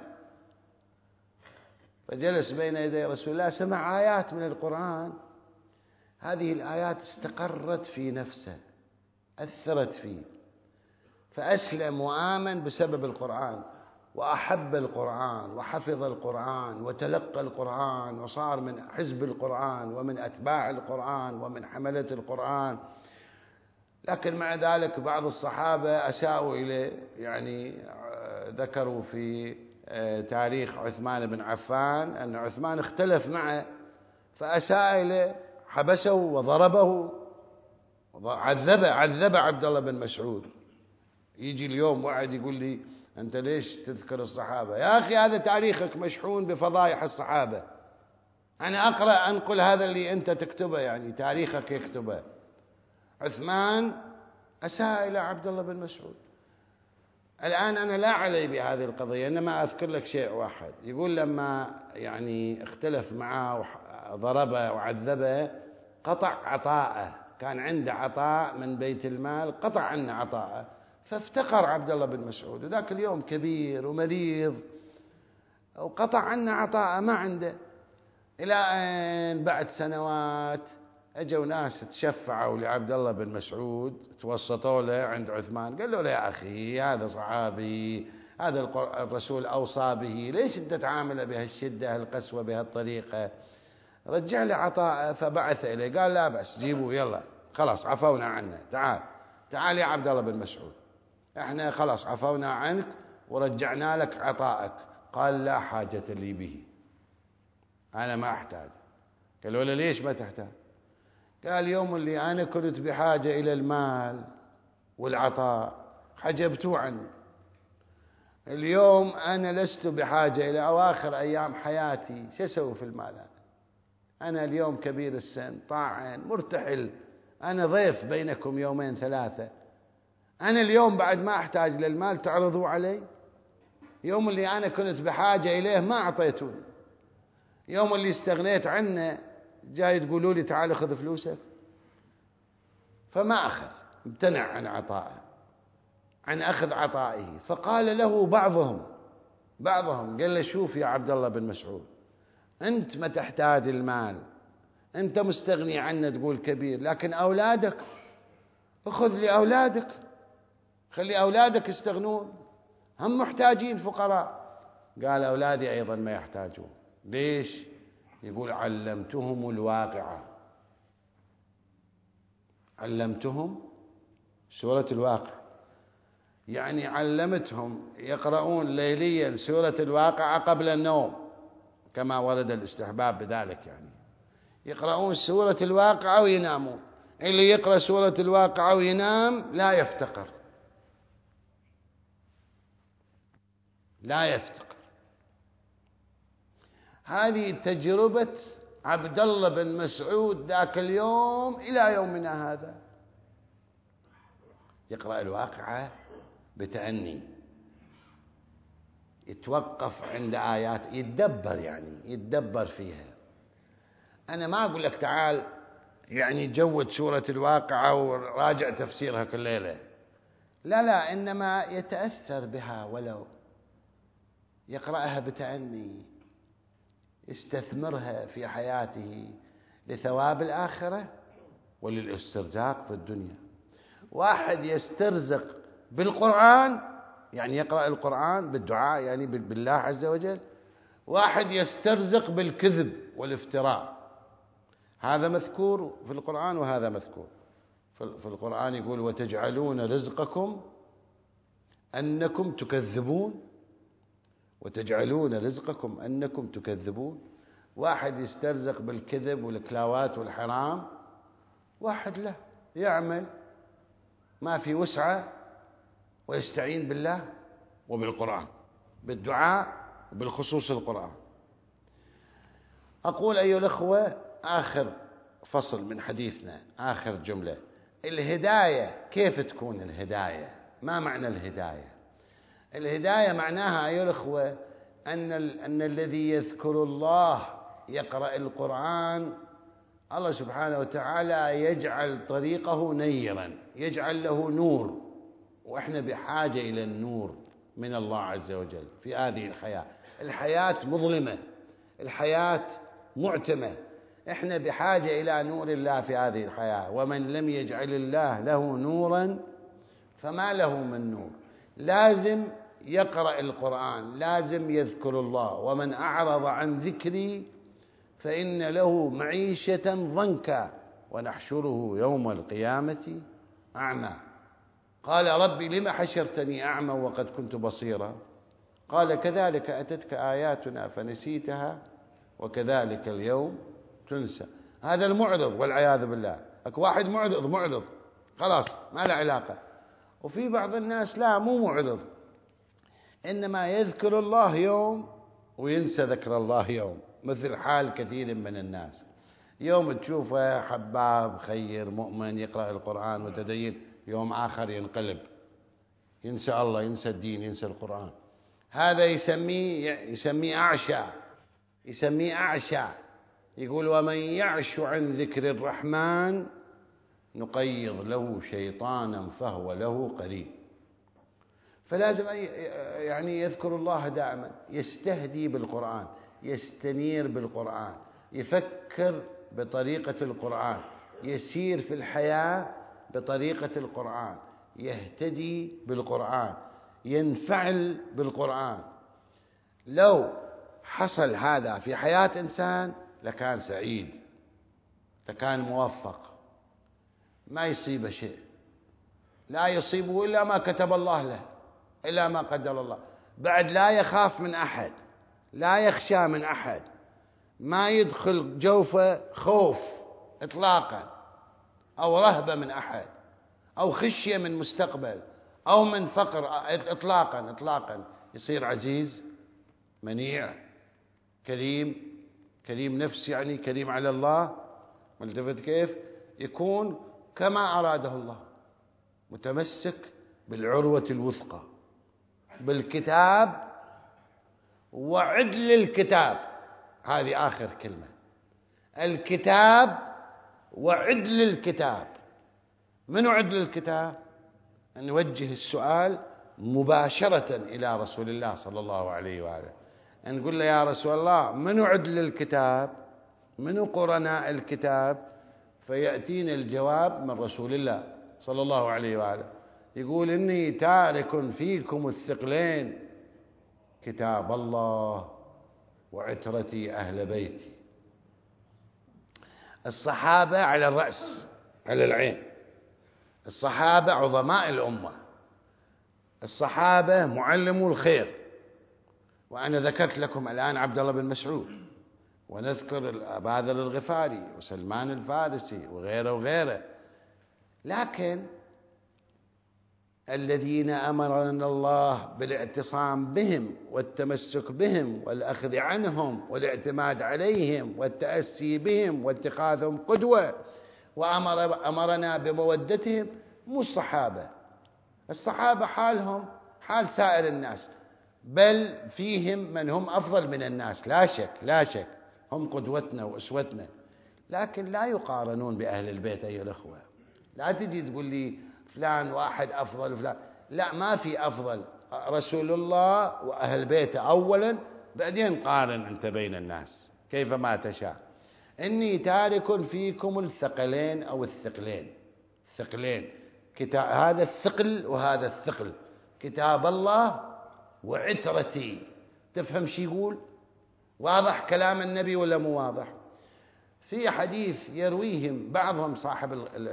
Speaker 1: فجلس بين يدي رسول الله سمع آيات من القرآن، هذه الآيات استقرت في نفسه أثرت فيه، فأسلم وآمن بسبب القرآن، وأحب القرآن وحفظ القرآن وتلقى القرآن، وصار من حزب القرآن ومن أتباع القرآن ومن حملة القرآن. لكن مع ذلك بعض الصحابة أساءوا إليه، يعني ذكروا في تاريخ عثمان بن عفان أن عثمان اختلف معه فأساء إليه، حبسه وضربه عذب عبد الله بن مسعود. يجي اليوم واحد يقول لي أنت ليش تذكر الصحابة؟ يا أخي هذا تاريخك مشحون بفضائح الصحابة، أنا أقرأ أنقل هذا اللي أنت تكتبه، يعني تاريخك يكتبه. عثمان أساء إلى عبد الله بن مسعود. الآن أنا لا علي بهذه القضية، إنما أذكر لك شيء واحد. يقول لما يعني اختلف معه وضربه وعذبه قطع عطاءه، كان عنده عطاء من بيت المال قطع عنه عطاءه، فافتقر عبد الله بن مسعود، وذاك اليوم كبير ومريض وقطع عنه عطاءه ما عنده. إلى أن بعد سنوات أجوا ناس تشفعوا لعبد الله بن مسعود، توسطوا له عند عثمان، قالوا له يا أخي هذا صحابي، هذا الرسول أوصى به، ليش أنت تعامله بهالشدة القسوة بهالطريقة؟ رجع له عطاءه. فبعث إليه قال لا بس جيبوا يلا خلاص عفونا عنه، تعال يا عبد الله بن مسعود، احنا خلاص عفونا عنك ورجعنا لك عطاءك. قال لا حاجة لي به، أنا ما أحتاج. قالوا له ليش ما تحتاج؟ قال يوم اللي أنا كنت بحاجة إلى المال والعطاء حجبتوه عني، اليوم أنا لست بحاجة إلى أواخر أيام حياتي، شو أسوي في المال؟ أنا اليوم كبير السن طاعن مرتحل، أنا ضيف بينكم يومين ثلاثة، أنا اليوم بعد ما أحتاج للمال تعرضوا علي؟ يوم اللي أنا كنت بحاجة إليه ما أعطيتوني، يوم اللي استغنيت عنه جاي تقولوا لي تعال خذ فلوسك. فما أخذ، امتنع عن عطائه، عن أخذ عطائه. فقال له بعضهم قال له شوف يا عبد الله بن مسعود، أنت ما تحتاج المال، أنت مستغني عنه تقول كبير، لكن أولادك أخذ لأولادك، خلي أولادك يستغنون، هم محتاجين فقراء. قال أولادي أيضا ما يحتاجون. ليش؟ يقول علمتهم الواقعة، علمتهم سورة الواقع، يعني علمتهم يقرؤون ليليا سورة الواقعة قبل النوم، كما ورد الاستحباب بذلك، يعني يقرؤون سورة الواقعة وينامون. اللي يقرأ سورة الواقعة وينام لا يفتقر، لا يفتقر. هذه تجربة عبد الله بن مسعود ذاك اليوم إلى يومنا هذا، يقرأ الواقعة بتأني، يتوقف عند آيات، يتدبر، يعني يتدبر فيها. أنا ما أقول لك تعال يعني جود سورة الواقعة وراجع تفسيرها كل ليلة، لا، إنما يتأثر بها، ولو يقرأها بتأني، يستثمرها في حياته لثواب الآخرة وللاسترزاق في الدنيا. واحد يسترزق بالقرآن، يعني يقرأ القرآن بالدعاء، يعني بالله عز وجل. واحد يسترزق بالكذب والافتراء. هذا مذكور في القرآن وهذا مذكور في القرآن. يقول وتجعلون رزقكم أنكم تكذبون، وتجعلون رزقكم أنكم تكذبون. واحد يسترزق بالكذب والكلاوات والحرام، واحد له يعمل ما في وسعه ويستعين بالله وبالقرآن، بالدعاء وبالخصوص القرآن. أقول أيها الأخوة، آخر فصل من حديثنا، آخر جملة، الهداية كيف تكون الهداية؟ ما معنى الهداية؟ الهداية معناها أيها الأخوة أن الذي يذكر الله يقرأ القرآن، الله سبحانه وتعالى يجعل طريقه نيرا، يجعل له نور. وإحنا بحاجة إلى النور من الله عز وجل في هذه الحياة. الحياة مظلمة، الحياة معتمة، إحنا بحاجة إلى نور الله في هذه الحياة. ومن لم يجعل الله له نورا فما له من نور. لازم يقرأ القرآن، لازم يذكر الله. ومن أعرض عن ذكري فإن له معيشة ضنكا ونحشره يوم القيامة أعمى. قال ربي لم حشرتني أعمى وقد كنت بصيرا؟ قال كذلك أتتك آياتنا فنسيتها وكذلك اليوم تنسى. هذا المعرض والعياذ بالله. أكو واحد معرض خلاص ما له علاقة. وفي بعض الناس لا، مو معرض، إنما يذكر الله يوم وينسى ذكر الله يوم، مثل حال كثير من الناس. يوم تشوفه حباب خير مؤمن يقرأ القرآن متدين، يوم آخر ينقلب، ينسى الله، ينسى الدين، ينسى القرآن. هذا يسميه أعشى. يقول ومن يعش عن ذكر الرحمن نقيض له شيطانا فهو له قرين. فلازم يعني يذكر الله دائما، يستهدي بالقرآن، يستنير بالقرآن، يفكر بطريقة القرآن، يسير في الحياة بطريقة القرآن، يهتدي بالقرآن، ينفعل بالقرآن. لو حصل هذا في حياة إنسان لكان سعيد، لكان موفق، ما يصيب شيء، لا يصيبه إلا ما كتب الله له، إلا ما قدر الله. بعد لا يخاف من أحد، لا يخشى من أحد، ما يدخل جوفه خوف إطلاقا، أو رهبة من أحد، أو خشية من مستقبل، أو من فقر إطلاقا. يصير عزيز منيع كريم نفس، يعني كريم على الله، ملتفت كيف يكون كما أراده الله، متمسك بالعروة الوثقى، بالكتاب وعدل الكتاب. هذه آخر كلمة، الكتاب وعدل الكتاب. منو عدل الكتاب؟ أن نوجه السؤال مباشرة إلى رسول الله صلى الله عليه وآله، أن نقول له يا رسول الله منو عدل الكتاب؟ منو قرناء الكتاب؟ فيأتينا الجواب من رسول الله صلى الله عليه وآله، يقول إني تارك فيكم الثقلين، كتاب الله وعترتي أهل بيتي. الصحابة على الرأس على العين، الصحابة عظماء الأمة، الصحابة معلمو الخير. وأنا ذكرت لكم الآن عبد الله بن مسعود، ونذكر أبا ذر الغفاري وسلمان الفارسي وغيره. لكن الذين أمرنا الله بالاعتصام بهم والتمسك بهم والأخذ عنهم والاعتماد عليهم والتأسي بهم واتخاذهم قدوة، وأمرنا بمودتهم، مو الصحابة. الصحابة حالهم حال سائر الناس، بل فيهم من هم أفضل من الناس، لا شك هم قدوتنا وأسوتنا، لكن لا يقارنون بأهل البيت أيها الأخوة. لا تجي تقول لي فلان واحد أفضل وفلان، لا، ما في أفضل. رسول الله وأهل بيته أولا، بعدين قارن أنت بين الناس كيفما تشاء. إني تارك فيكم الثقلين أو الثقلين. ثقلين، هذا الثقل وهذا الثقل، كتاب الله وعترتي. تفهم شي يقول؟ واضح كلام النبي ولا مو واضح؟ في حديث يرويهم بعضهم صاحب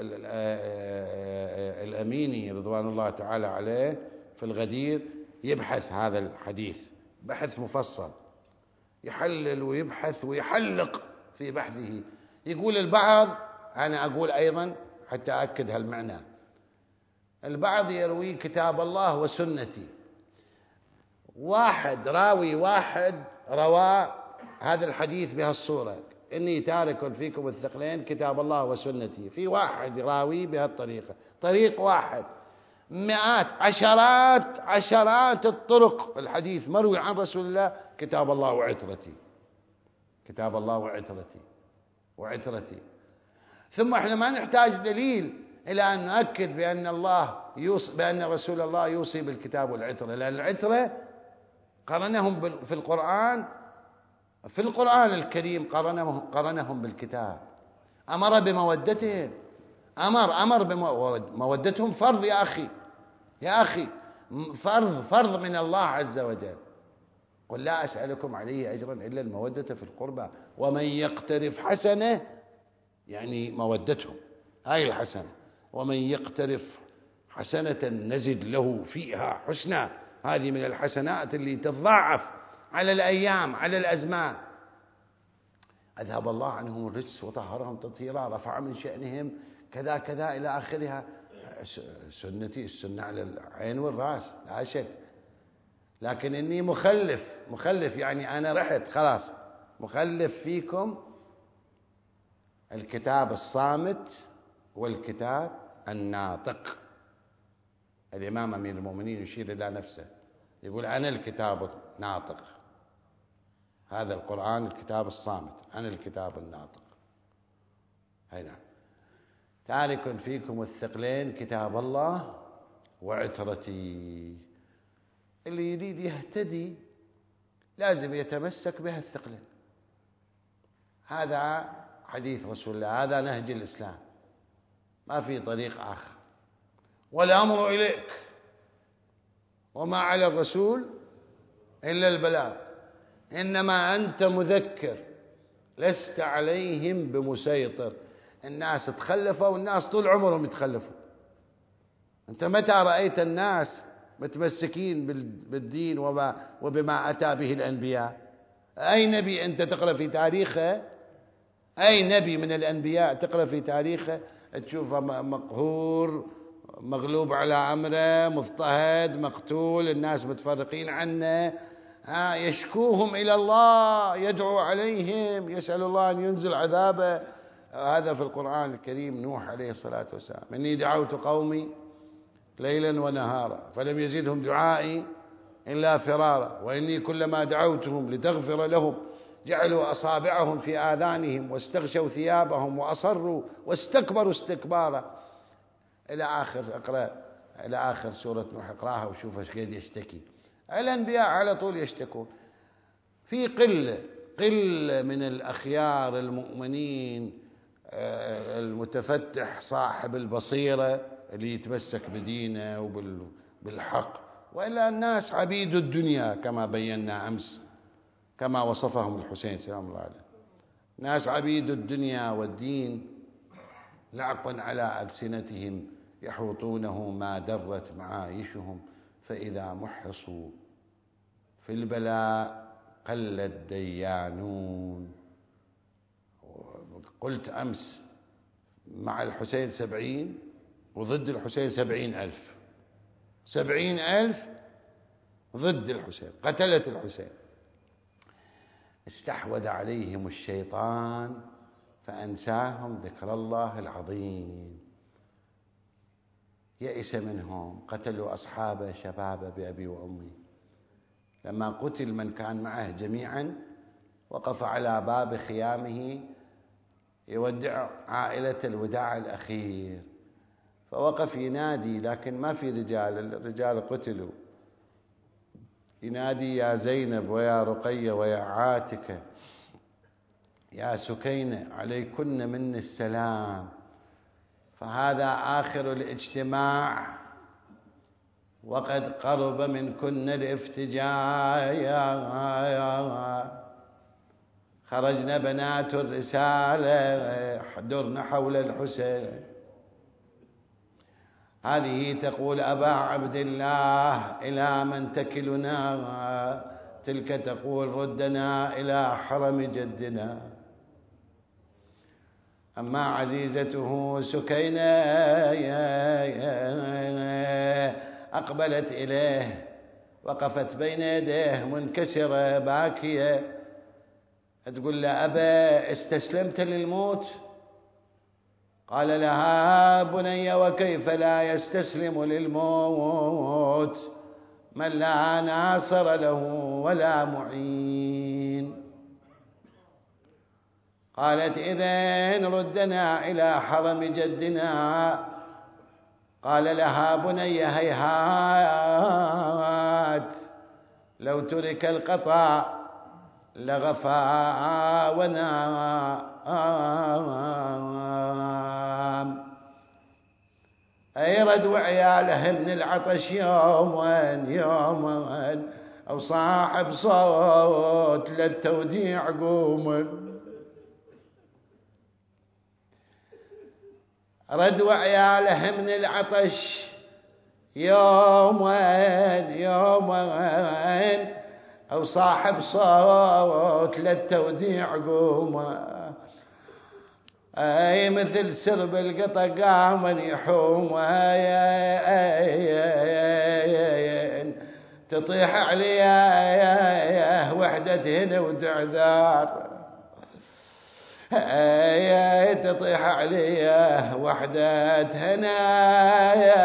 Speaker 1: الأميني رضوان الله تعالى عليه في الغدير، يبحث هذا الحديث بحث مفصل، يحلل ويبحث ويحلق في بحثه. يقول البعض، أنا أقول أيضا حتى أكد هالمعنى، البعض يروي كتاب الله وسنتي. واحد راوي واحد روى هذا الحديث بهالصورة، إني تارك فيكم الثقلين كتاب الله وسنتي. في واحد راوي بهالطريقة، طريق واحد، مئات عشرات الطرق الحديث مروي عن رسول الله كتاب الله وعترتي، كتاب الله وعترتي. ثم احنا ما نحتاج دليل إلى أن نؤكد بأن رسول الله يوصي بالكتاب والعترة، لأن العترة قرنهم في القرآن الكريم قرنهم بالكتاب، أمر بمودتهم، أمر بمودتهم فرض يا أخي فرض من الله عز وجل. قل لا أسألكم عليه أجرا إلا المودة في القربى ومن يقترف حسنة، يعني مودتهم هاي الحسنة، ومن يقترف حسنة نزد له فيها حسنى. هذه من الحسنات اللي تضاعف على الأيام على الأزمان. أذهب الله عنهم الرجس وطهرهم تطهيرا، رفع من شأنهم كذا كذا إلى آخرها. سنتي، السنة على العين والرأس لا شك، لكن إني مخلف يعني أنا رحت خلاص مخلف فيكم الكتاب الصامت والكتاب الناطق. الإمام أمير المؤمنين يشير إلى نفسه، يقول أنا الكتاب الناطق، هذا القرآن الكتاب الصامت، أنا الكتاب الناطق. هنا تارك فيكم الثقلين كتاب الله وعترتي. اللي يريد يهتدي لازم يتمسك بها الثقلين. هذا حديث رسول الله، هذا نهج الإسلام، ما في طريق آخر. والأمر إليك وما على الرسول إلا البلاغ، إنما أنت مذكر لست عليهم بمسيطر. الناس تخلفوا والناس طول عمرهم يتخلفوا. أنت متى رأيت الناس متمسكين بالدين وبما أتى به الأنبياء؟ أي نبي أنت تقرأ في تاريخه، أي نبي من الأنبياء تقرأ في تاريخه تشوفه مقهور، مغلوب على أمره، مضطهد، مقتول، الناس متفرقين عنه، يشكوهم إلى الله، يدعو عليهم، يسأل الله أن ينزل عذابه. هذا في القرآن الكريم. نوح عليه الصلاة والسلام: إني دعوت قومي ليلا ونهارا فلم يزدهم دعائي إلا فرارا وإني كلما دعوتهم لتغفر لهم جعلوا أصابعهم في آذانهم واستغشوا ثيابهم وأصروا واستكبروا استكبارا إلى آخر. اقرأ إلى آخر سورة نوح، اقرأها وشوف ايش قد يشتكي. الأنبياء على طول يشتكون. في قلة من الأخيار المؤمنين المتفتح صاحب البصيرة اللي يتمسك بدينه وبالحق، وإلا الناس عبيد الدنيا كما بينا أمس، كما وصفهم الحسين سلام الله عليه. ناس عبيد الدنيا والدين، لعق على ألسنتهم يحوطونه ما درت معايشهم، فإذا محصوا في البلاء قل الديانون. قلت أمس مع الحسين 70 وضد الحسين 70,000، 70,000 ضد الحسين، قتلت الحسين. استحوذ عليهم الشيطان فأنساهم ذكر الله العظيم، يئس منهم، قتلوا أصحابه شبابه بأبي وأمي. لما قتل من كان معه جميعا وقف على باب خيامه يودع عائلة الوداع الأخير، فوقف ينادي، لكن ما في رجال، الرجال قتلوا. ينادي: يا زينب ويا رقية ويا عاتكة يا سكينة عليكن مني السلام، فهذا آخر الاجتماع وقد قرب منكن الافتجاء. خرجنا بنات الرسالة حضرن حول الحسين. هذه تقول أبا عبد الله إلى من تكلنا، تلك تقول ردنا إلى حرم جدنا. أما عزيزته سكينة أقبلت إليه، وقفت بين يديه منكسرة باكية، تقول له أبا استسلمت للموت؟ قال لها بني وكيف لا يستسلم للموت من لا ناصر له ولا معين. قالت إذن ردنا إلى حرم جدنا. قال لها بني هيهات، لو ترك القطع لغفا ونام. أي رد وعياله من العطش يوما أو صاحب صوت للتوديع قوما. رد وعياله من العطش يوما أو صاحب صوت للتوديع قوما. أي مثل سرب القطا قاما يحوم، تطيح عليا وحدة هنا وتعذار، تطيح عليا وحدة هنا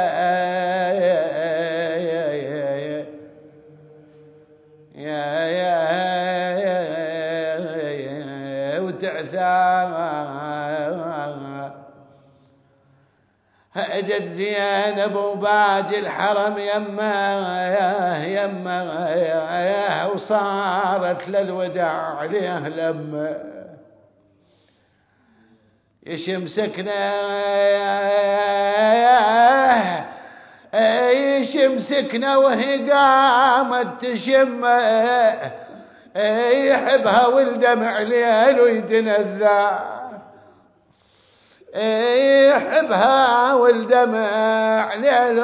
Speaker 1: وتعثار. اجت زينب وباجي الحرم يمه وصارت للوداع عليه لما يشمسكنا وهي قامت تشم، يحبها والدمع ليل ويتنذر، يحبها والدمع ليل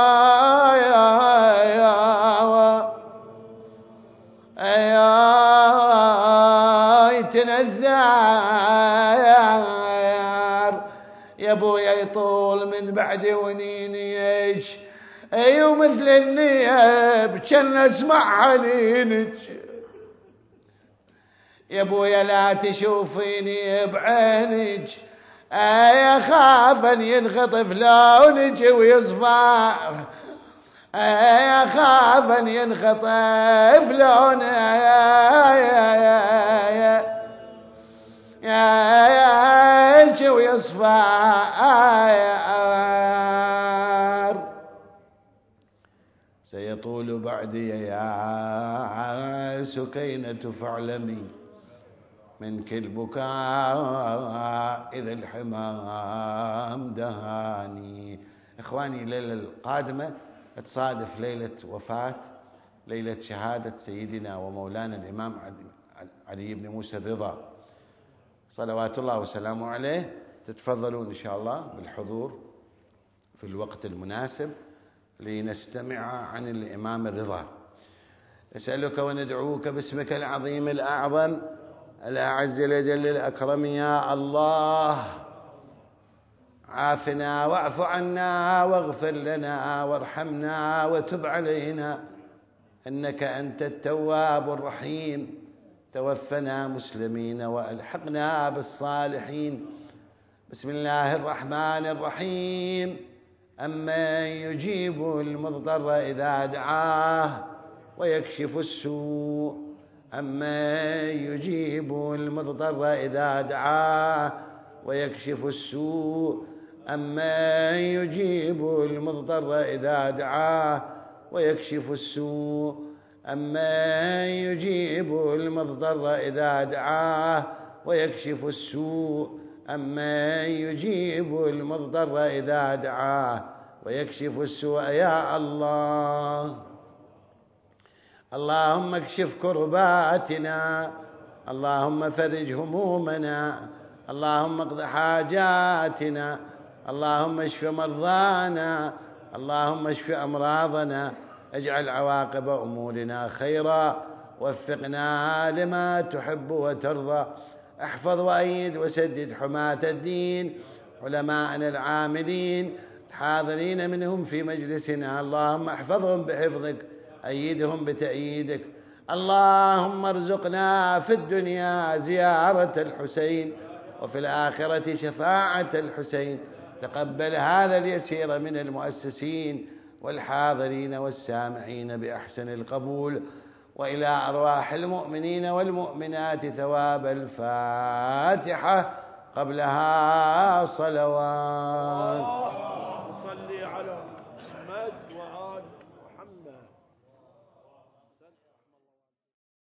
Speaker 1: يتنذر. يا ابويا يطول من بعد ونينيش، ومثل النياب كان اسمع حنينك. يا ابويا لا تشوفيني بعينك، خاف ان ينخطف لونك ويصفر، خاف ان ينخطف لونك ويصفر. سيطول بعدي يا سكينة فاعلمي منك البكاء إذا الحمام دهاني. إخواني الليلة القادمة تصادف ليلة وفاة، ليلة شهادة سيدنا ومولانا الإمام علي بن موسى الرضا صلوات الله وسلامه عليه. تتفضلون إن شاء الله بالحضور في الوقت المناسب لنستمع عن الإمام الرضا. نسألك وندعوك باسمك العظيم الأعظم الأعز الأجل الأكرم يا الله، عافنا واعف عنا واغفر لنا وارحمنا وتب علينا، إنك أنت التواب الرحيم. توفنا مسلمين وألحقنا بالصالحين. بسم الله الرحمن الرحيم. أمن يجيب المضطر إذا دعاه ويكشف السوء، أمن يجيب المضطر إذا دعاه ويكشف السوء، أمن يجيب المضطر إذا دعاه ويكشف السوء، أمن يجيب المضطر إذا دعاه ويكشف السوء أمن يجيب المضطر إذا دعاه ويكشف السوء يا الله. اللهم اكشف كرباتنا، اللهم فرج همومنا، اللهم اقض حاجاتنا، اللهم اشف مرضانا، اللهم اشف أمراضنا، اجعل عواقب أمورنا خيرا، وفقنا لما تحب وترضى. احفظ وأيد وسدد حماة الدين، علماءنا العاملين الحاضرين منهم في مجلسنا، اللهم احفظهم بحفظك، أيدهم بتأييدك. اللهم ارزقنا في الدنيا زيارة الحسين وفي الآخرة شفاعة الحسين. تقبل هذا اليسير من المؤسسين والحاضرين والسامعين بأحسن القبول، وإلى أرواح المؤمنين والمؤمنات ثواب الفاتحة قبلها صلوات.
Speaker 2: صل على محمد وآل محمد.